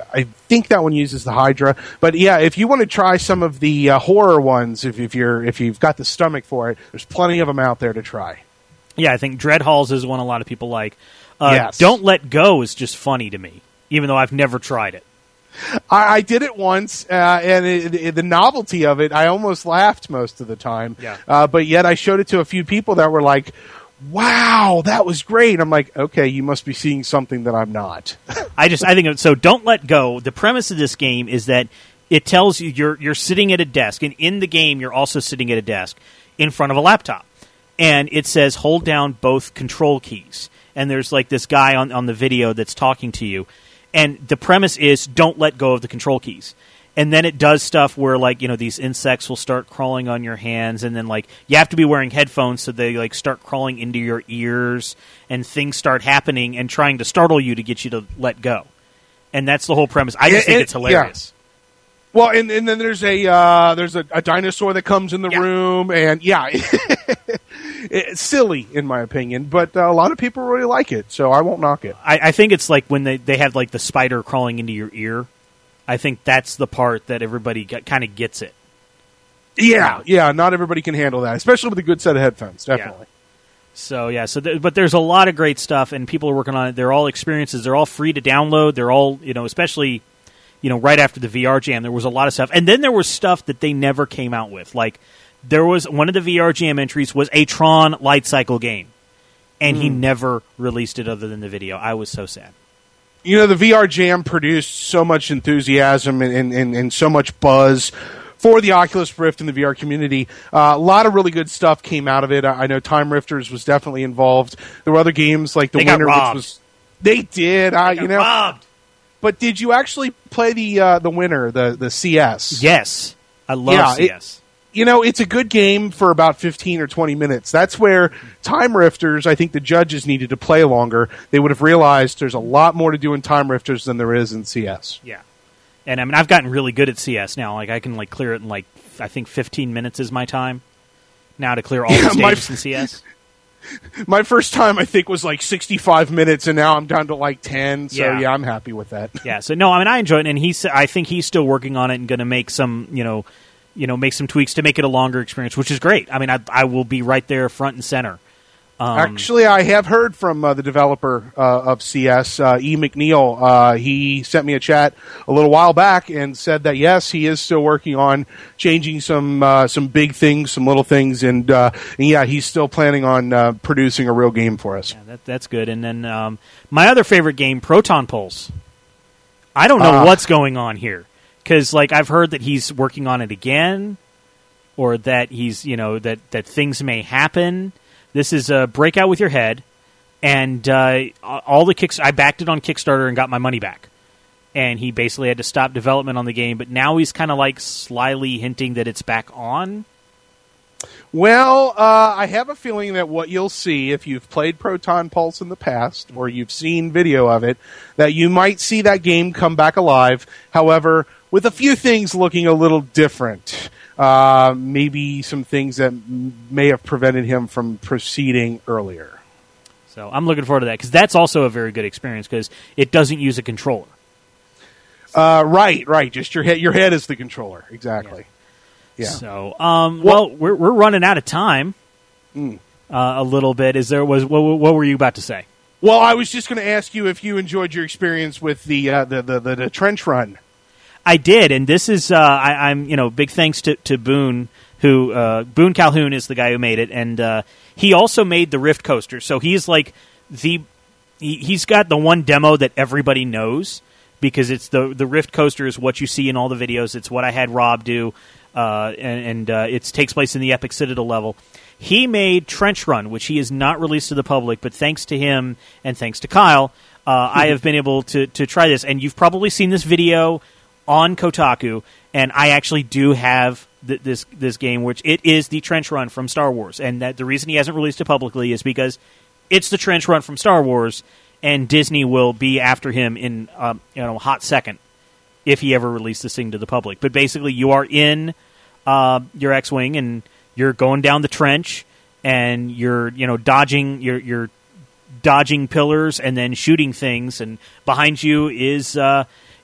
think that one uses the Hydra. But yeah, if you want to try some of the horror ones, if you've got the stomach for it, there's plenty of them out there to try. Yeah, I think Dread Halls is one a lot of people like. Yes. Don't Let Go is just funny to me, even though I've never tried it. I did it once, and the novelty of it, I almost laughed most of the time. Yeah. But yet I showed it to a few people that were like, wow, that was great. I'm like, okay, you must be seeing something that I'm not. I think so. Don't Let Go. The premise of this game is that it tells you you're sitting at a desk, and in the game you're also sitting at a desk in front of a laptop, and it says hold down both control keys. And there's like this guy on the video that's talking to you, and the premise is don't let go of the control keys. And then it does stuff where, like, you know, these insects will start crawling on your hands, and then, like, you have to be wearing headphones so they, like, start crawling into your ears, and things start happening and trying to startle you to get you to let go. And that's the whole premise. I just think it's hilarious. Yeah. Well, and then there's a dinosaur that comes in the room, and it's silly in my opinion, but a lot of people really like it, so I won't knock it. I think it's like when they have, like, the spider crawling into your ear. I think that's the part that everybody kind of gets it. Yeah, not everybody can handle that, especially with a good set of headphones, definitely. Yeah. But there's a lot of great stuff, and people are working on it. They're all experiences. They're all free to download. They're all, you know, especially, you know, right after the VR Jam, there was a lot of stuff. And then there was stuff that they never came out with. Like, there was one of the VR Jam entries was a Tron Light Cycle game, and he never released it other than the video. I was so sad. You know, the VR Jam produced so much enthusiasm and so much buzz for the Oculus Rift and the VR community. A lot of really good stuff came out of it. I know Time Rifters was definitely involved. There were other games like The Winner, which was... They did. Robbed. But did you actually play the Winner, the CS? Yes. I love CS. It's a good game for about 15 or 20 minutes. That's where Time Rifters, I think the judges needed to play longer. They would have realized there's a lot more to do in Time Rifters than there is in CS. Yeah. And I mean, I've gotten really good at CS now. Like, I can, like, clear it in, like, I think 15 minutes is my time now to clear all the stages in CS. My first time, I think, was like 65 minutes, and now I'm down to like 10. So, yeah I'm happy with that. Yeah. So, no, I mean, I enjoy it. And I think he's still working on it and going to make some, make some tweaks to make it a longer experience, which is great. I mean, I will be right there front and center. Actually, I have heard from the developer of CS, E. McNeil. He sent me a chat a little while back and said that, yes, he is still working on changing some big things, some little things, and he's still planning on producing a real game for us. Yeah, that's good. And then my other favorite game, Proton Pulse. I don't know what's going on here. Because, like, I've heard that he's working on it again, or that he's, that things may happen. This is a Breakout with Your Head, and all the I backed it on Kickstarter and got my money back. And he basically had to stop development on the game, but now he's kind of, like, slyly hinting that it's back on. Well, I have a feeling that what you'll see if you've played Proton Pulse in the past, or you've seen video of it, that you might see that game come back alive. However, with a few things looking a little different. Maybe some things that may have prevented him from proceeding earlier. So I'm looking forward to that, because that's also a very good experience, because it doesn't use a controller. Right. Just your head is the controller. Exactly. Yeah. So, we're running out of time a little bit. What were you about to say? Well, I was just going to ask you if you enjoyed your experience with the trench run. I did, and this is I'm big thanks to Boone, who Boone Calhoun is the guy who made it, and he also made the Rift Coaster. So he's like he's got the one demo that everybody knows, because it's the Rift Coaster is what you see in all the videos. It's what I had Rob do, and it takes place in the Epic Citadel level. He made Trench Run, which he has not released to the public, but thanks to him and thanks to Kyle, I have been able to try this. And you've probably seen this video on Kotaku, and I actually do have this game, which it is the Trench Run from Star Wars. And that the reason he hasn't released it publicly is because it's the Trench Run from Star Wars, and Disney will be after him in a hot second if he ever released this thing to the public. But basically, you are in your X-Wing, and you're going down the trench, and you're dodging dodging pillars and then shooting things, and behind you is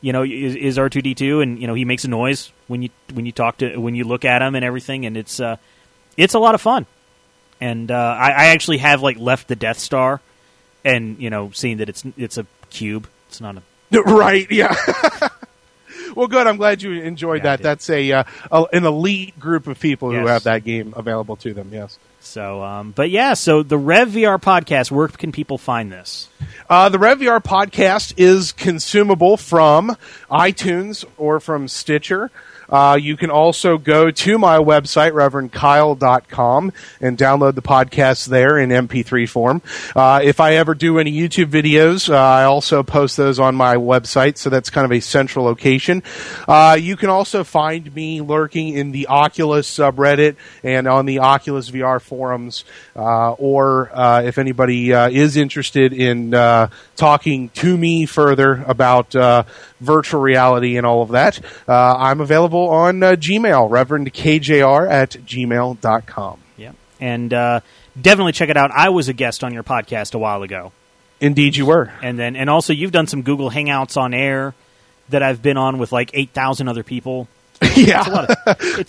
is R2-D2, and he makes a noise when you look at him and everything, and it's a lot of fun. And I actually have left the Death Star, and seeing that it's a cube, it's not a right, yeah. Well, good. I'm glad you enjoyed that. That's an elite group of people who have that game available to them. Yes. So, so the Rev VR podcast. Where can people find this? The Rev VR podcast is consumable from iTunes or from Stitcher. You can also go to my website, ReverendKyle.com, and download the podcast there in MP3 form. If I ever do any YouTube videos, I also post those on my website, so that's kind of a central location. You can also find me lurking in the Oculus subreddit and on the Oculus VR forums, or if anybody is interested in talking to me further about virtual reality and all of that, I'm available on Gmail, ReverendKJR@gmail.com. Yeah, and definitely check it out. I was a guest on your podcast a while ago. Indeed, you were. And also you've done some Google Hangouts on air that I've been on with 8,000 other people. Yeah, it's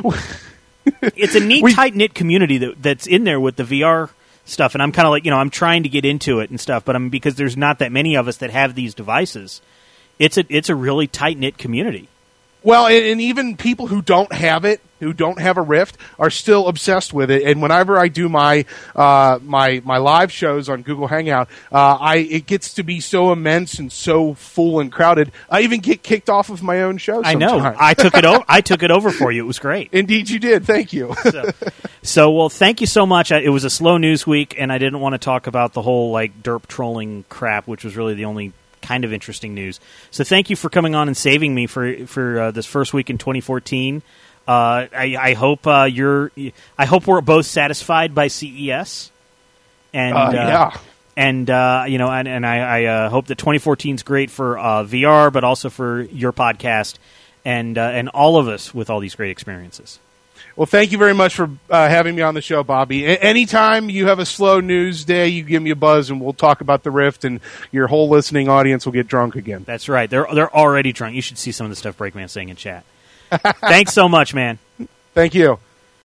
a neat, tight-knit community that's in there with the VR stuff, and I'm kind of I'm trying to get into it and stuff, but because there's not that many of us that have these devices. It's a really tight-knit community. Well, and even people who don't have it, who don't have a Rift, are still obsessed with it. And whenever I do my my live shows on Google Hangout, it gets to be so immense and so full and crowded. I even get kicked off of my own show sometimes. I know. I took it over for you. It was great. Indeed, you did. Thank you. So, thank you so much. It was a slow news week, and I didn't want to talk about the whole derp trolling crap, which was really the only kind of interesting news. So thank you for coming on and saving me for this first week in 2014. I hope we're both satisfied by CES, and I hope that 2014 is great for VR, but also for your podcast and all of us with all these great experiences. Well, thank you very much for having me on the show, Bobby. Anytime you have a slow news day, you give me a buzz, and we'll talk about the Rift, and your whole listening audience will get drunk again. That's right. They're already drunk. You should see some of the stuff Breakman's saying in chat. Thanks so much, man. Thank you.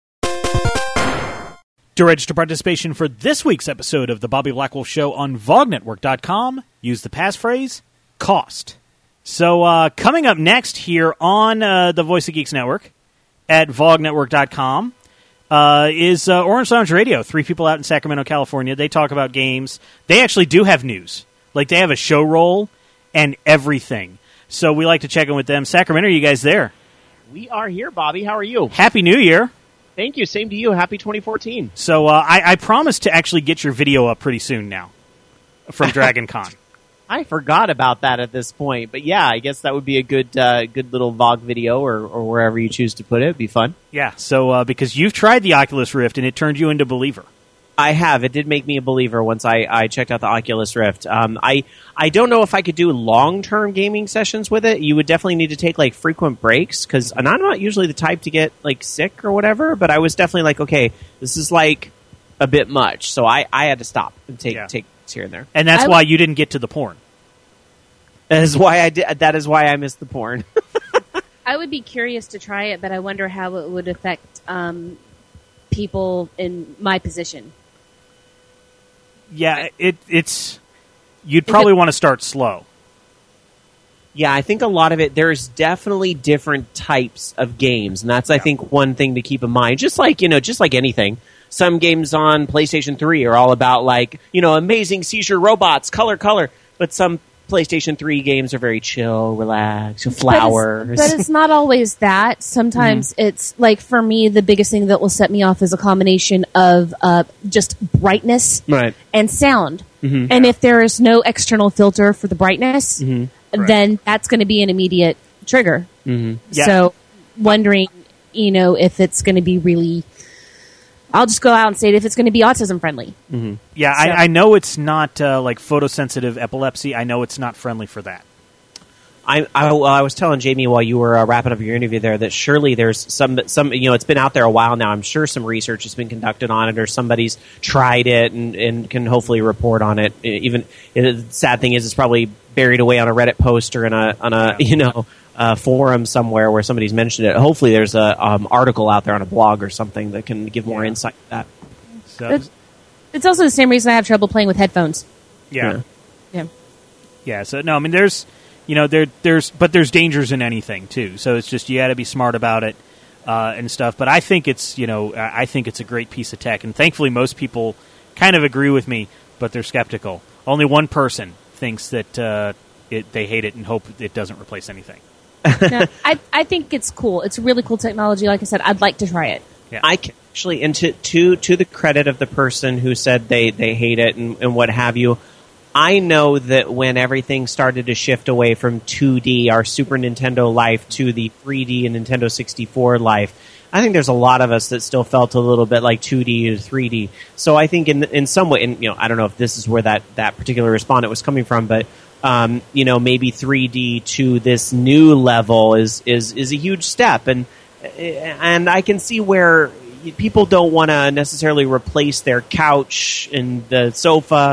To register participation for this week's episode of The Bobby Blackwolf Show on VogNetwork.com, use the passphrase, COST. So coming up next here on the Voice of Geeks Network, at VogNetwork.com, is Orange Lounge Radio. 3 people out in Sacramento, California. They talk about games. They actually do have news. They have a show roll and everything. So we like to check in with them. Sacramento, are you guys there? We are here, Bobby. How are you? Happy New Year. Thank you. Same to you. Happy 2014. So I promise to actually get your video up pretty soon now from Dragon Con. I forgot about that at this point, but yeah, I guess that would be a good little Vog video or wherever you choose to put it. It'd be fun. Yeah, so because you've tried the Oculus Rift and it turned you into a believer. I have. It did make me a believer once I checked out the Oculus Rift. I don't know if I could do long-term gaming sessions with it. You would definitely need to take frequent breaks, and I'm not usually the type to get sick or whatever, but I was definitely okay, this is a bit much. So I had to stop and take here and there. And that's why you didn't get to the porn. That is why I did. That is why I missed the porn. I would be curious to try it, but I wonder how it would affect people in my position. Yeah, it's. You'd probably want to start slow. Yeah, I think a lot of it. There's definitely different types of games, and that's I think one thing to keep in mind. Just like anything. Some games on PlayStation 3 are all about amazing seizure robots, color, but some PlayStation 3 games are very chill, relaxed, flowers. But it's not always that. Sometimes it's for me, the biggest thing that will set me off is a combination of just brightness and sound. Mm-hmm. And if there is no external filter for the brightness, then that's going to be an immediate trigger. Mm-hmm. Yeah. So wondering, if it's going to be really... I'll just go out and say it if it's going to be autism friendly. Mm-hmm. Yeah, I know it's not photosensitive epilepsy. I know it's not friendly for that. I was telling Jamie while you were wrapping up your interview there that surely there's some it's been out there a while now. I'm sure some research has been conducted on it, or somebody's tried it and can hopefully report on it. Even the sad thing is, it's probably buried away on a Reddit post or on a forum somewhere where somebody's mentioned it. Hopefully, there's a article out there on a blog or something that can give more insight to that. So, it's also the same reason I have trouble playing with headphones. Yeah. So no, I mean, there's dangers in anything too. So it's just you got to be smart about it and stuff. But I think it's a great piece of tech, and thankfully most people kind of agree with me, but they're skeptical. Only one person thinks that they hate it and hope it doesn't replace anything. No, I think it's cool. It's really cool technology. Like I said, I'd like to try it. Yeah. I can actually, and to the credit of the person who said they hate it and what have you, I know that when everything started to shift away from 2D, our Super Nintendo life, to the 3D and Nintendo 64 life, I think there's a lot of us that still felt a little bit like 2D to 3D. So I think in some way, and I don't know if this is where that particular respondent was coming from, but maybe 3D to this new level is a huge step, and I can see where people don't want to necessarily replace their couch and the sofa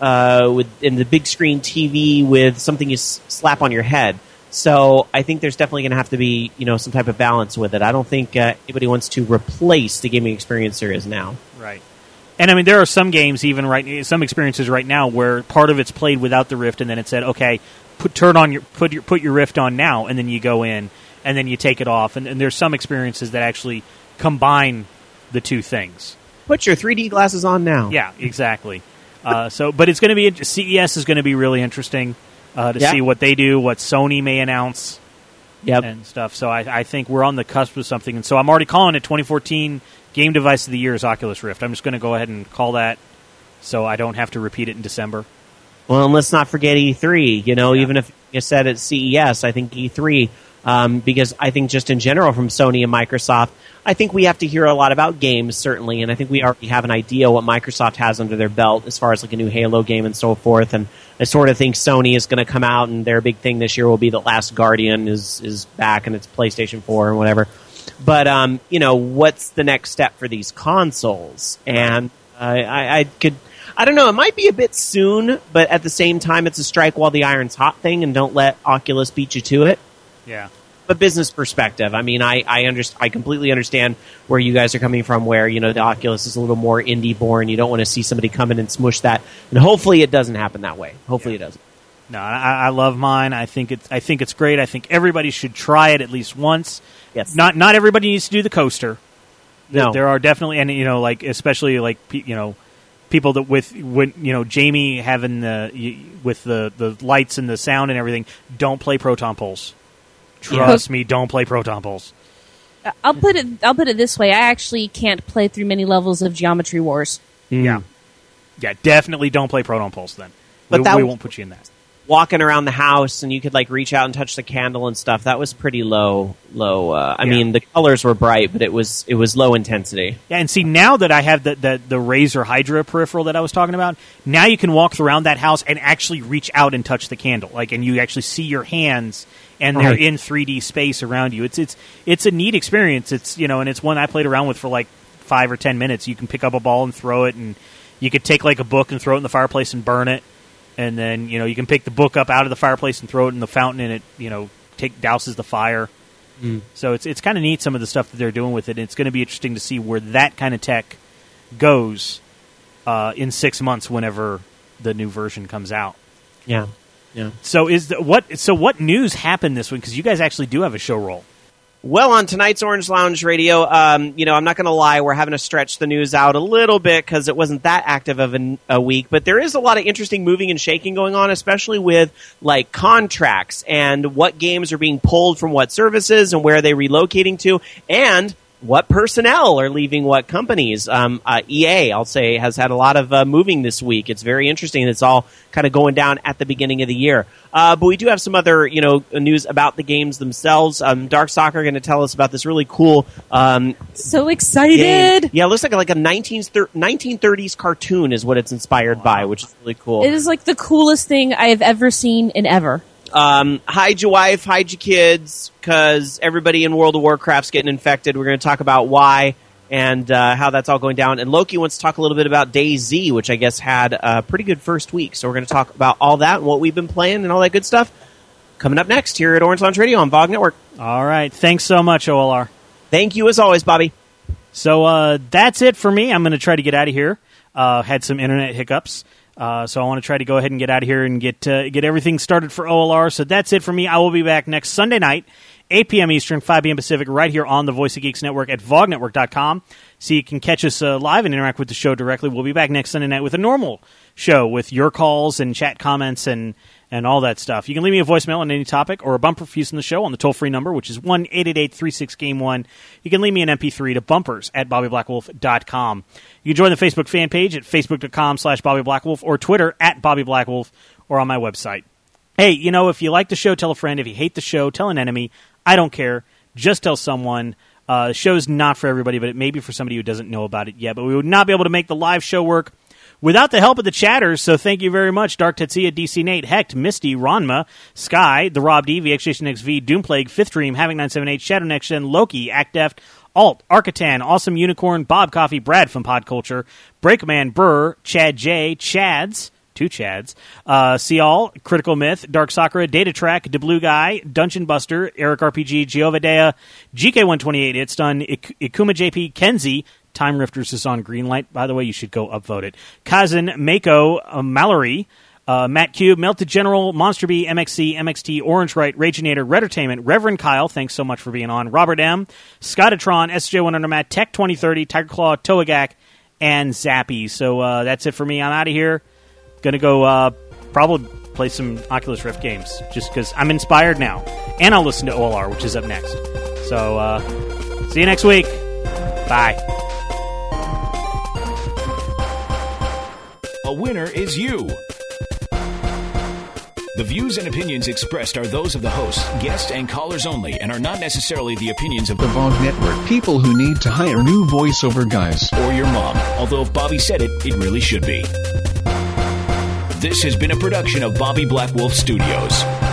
in the big screen TV with something you slap on your head. So I think there's definitely going to have to be some type of balance with it. I don't think anybody wants to replace the gaming experience there is now. Right. And I mean, there are some games, some experiences right now where part of it's played without the Rift, and then it said, "Okay, put your Rift on now," and then you go in, and then you take it off. And there's some experiences that actually combine the two things. Put your 3D glasses on now. Yeah, exactly. But it's going to be CES is going to be really interesting to see what they do, what Sony may announce, and stuff. So I think we're on the cusp of something, and so I'm already calling it 2014 Game Device of the Year is Oculus Rift. I'm just going to go ahead and call that, so I don't have to repeat it in December. Well, and let's not forget E3. Even if you said it's CES, I think E3, because I think just in general from Sony and Microsoft, I think we have to hear a lot about games, certainly, and I think we already have an idea what Microsoft has under their belt as far as like a new Halo game and so forth, and I sort of think Sony is going to come out, and their big thing this year will be The Last Guardian is back, and it's PlayStation 4 and whatever. But, what's the next step for these consoles? And I don't know, it might be a bit soon, but at the same time, it's a strike while the iron's hot thing, and don't let Oculus beat you to it. Yeah. But business perspective, I mean, I completely understand where you guys are coming from, where, the Oculus is a little more indie-born. You don't want to see somebody come in and smush that. And hopefully it doesn't happen that way. Hopefully it doesn't. No, I love mine. I think it's great. I think everybody should try it at least once. Yes. Not everybody needs to do the coaster. No. There are definitely, and especially people that when Jamie having with the lights and the sound and everything, don't play Proton Pulse. Trust me, don't play Proton Pulse. I'll put it this way: I actually can't play through many levels of Geometry Wars. Yeah, definitely don't play Proton Pulse then. But we won't put you in that. Walking around the house and you could reach out and touch the candle and stuff. That was pretty low. I mean, the colors were bright, but it was low intensity. Yeah, and see, now that I have the Razer Hydra peripheral that I was talking about, now you can walk around that house and actually reach out and touch the candle, and you actually see your hands, and they're in 3D space around you. It's a neat experience. It's and it's one I played around with for 5 or 10 minutes. You can pick up a ball and throw it, and you could take a book and throw it in the fireplace and burn it. And then, you can pick the book up out of the fireplace and throw it in the fountain, and it, douses the fire. So it's kind of neat, some of the stuff that they're doing with it. And it's going to be interesting to see where that kind of tech goes in 6 months whenever the new version comes out. Yeah. So what news happened this week? Because you guys actually do have a show roll. Well, on tonight's Orange Lounge Radio, I'm not going to lie, we're having to stretch the news out a little bit because it wasn't that active of a week, but there is a lot of interesting moving and shaking going on, especially with contracts and what games are being pulled from what services and where are they relocating to, and what personnel are leaving what companies. EA, I'll say, has had a lot of moving this week. It's very interesting. It's all kind of going down at the beginning of the year. But we do have some other, news about the games themselves. Dark Soccer going to tell us about this really cool. So excited! Game. Yeah, it looks like a 1930s cartoon is what it's inspired by, which is really cool. It is the coolest thing I have ever seen in ever. Hide your wife, hide your kids, because everybody in World of Warcraft's getting infected. We're going to talk about why and how that's all going down. And Loki wants to talk a little bit about DayZ, which I guess had a pretty good first week. So we're going to talk about all that and what we've been playing and all that good stuff coming up next here at Orange Lounge Radio on VOG Network. All right. Thanks so much, OLR. Thank you as always, Bobby. So that's it for me. I'm going to try to get out of here. Had some internet hiccups. So I want to try to go ahead and get out of here and get everything started for OLR. So that's it for me. I will be back next Sunday night, 8 p.m. Eastern, 5 p.m. Pacific, right here on the Voice of Geeks Network at VogNetwork.com. So you can catch us live and interact with the show directly. We'll be back next Sunday night with a normal show with your calls and chat comments and all that stuff. You can leave me a voicemail on any topic or a bumper for use in the show on the toll-free number, which is 1-888-36-GAME-1. You can leave me an MP3 to bumpers@BobbyBlackwolf.com. You can join the Facebook fan page at Facebook.com/BobbyBlackwolf or Twitter @BobbyBlackwolf or on my website. Hey, if you like the show, tell a friend. If you hate the show, tell an enemy. I don't care. Just tell someone. The show's not for everybody, but it may be for somebody who doesn't know about it yet. But we would not be able to make the live show work without the help of the chatters, so thank you very much. Dark Tetsuya, DC Nate, Hecht, Misty, Ranma, Sky, The Rob D, VXJation XV, Doomplague, Fifth Dream, Havoc978, Shadow Next Gen, Loki, ActDeft, Alt, Arcatan, Awesome Unicorn, Bob Coffee, Brad from Podculture, Breakman, Burr, Chad J, Chads, 2 Chads, Cial, Critical Myth, Dark Sakura, Data Track, DeBlue Guy, Dungeon Buster, Eric RPG, Giovadea, GK128, It's Done, Ikuma JP, Kenzie, Time Rifters is on Greenlight. By the way, you should go upvote it. Kazan, Mako, Mallory, Matt Cube, Melted General, Monster B, MXC, MXT, Orange Right, Raginator, Redtertainment, Reverend Kyle, thanks so much for being on, Robert M, Scottatron, SJ1 Matt, Tech 2030, Tiger Claw, Toagak, and Zappy. So that's it for me. I'm out of here. Gonna go probably play some Oculus Rift games just because I'm inspired now. And I'll listen to OLR, which is up next. So see you next week. Bye. A winner is you. The views and opinions expressed are those of the hosts, guests, and callers only and are not necessarily the opinions of the VOG Network. People who need to hire new voiceover guys. Or your mom. Although if Bobby said it, it really should be. This has been a production of Bobby Blackwolf Studios.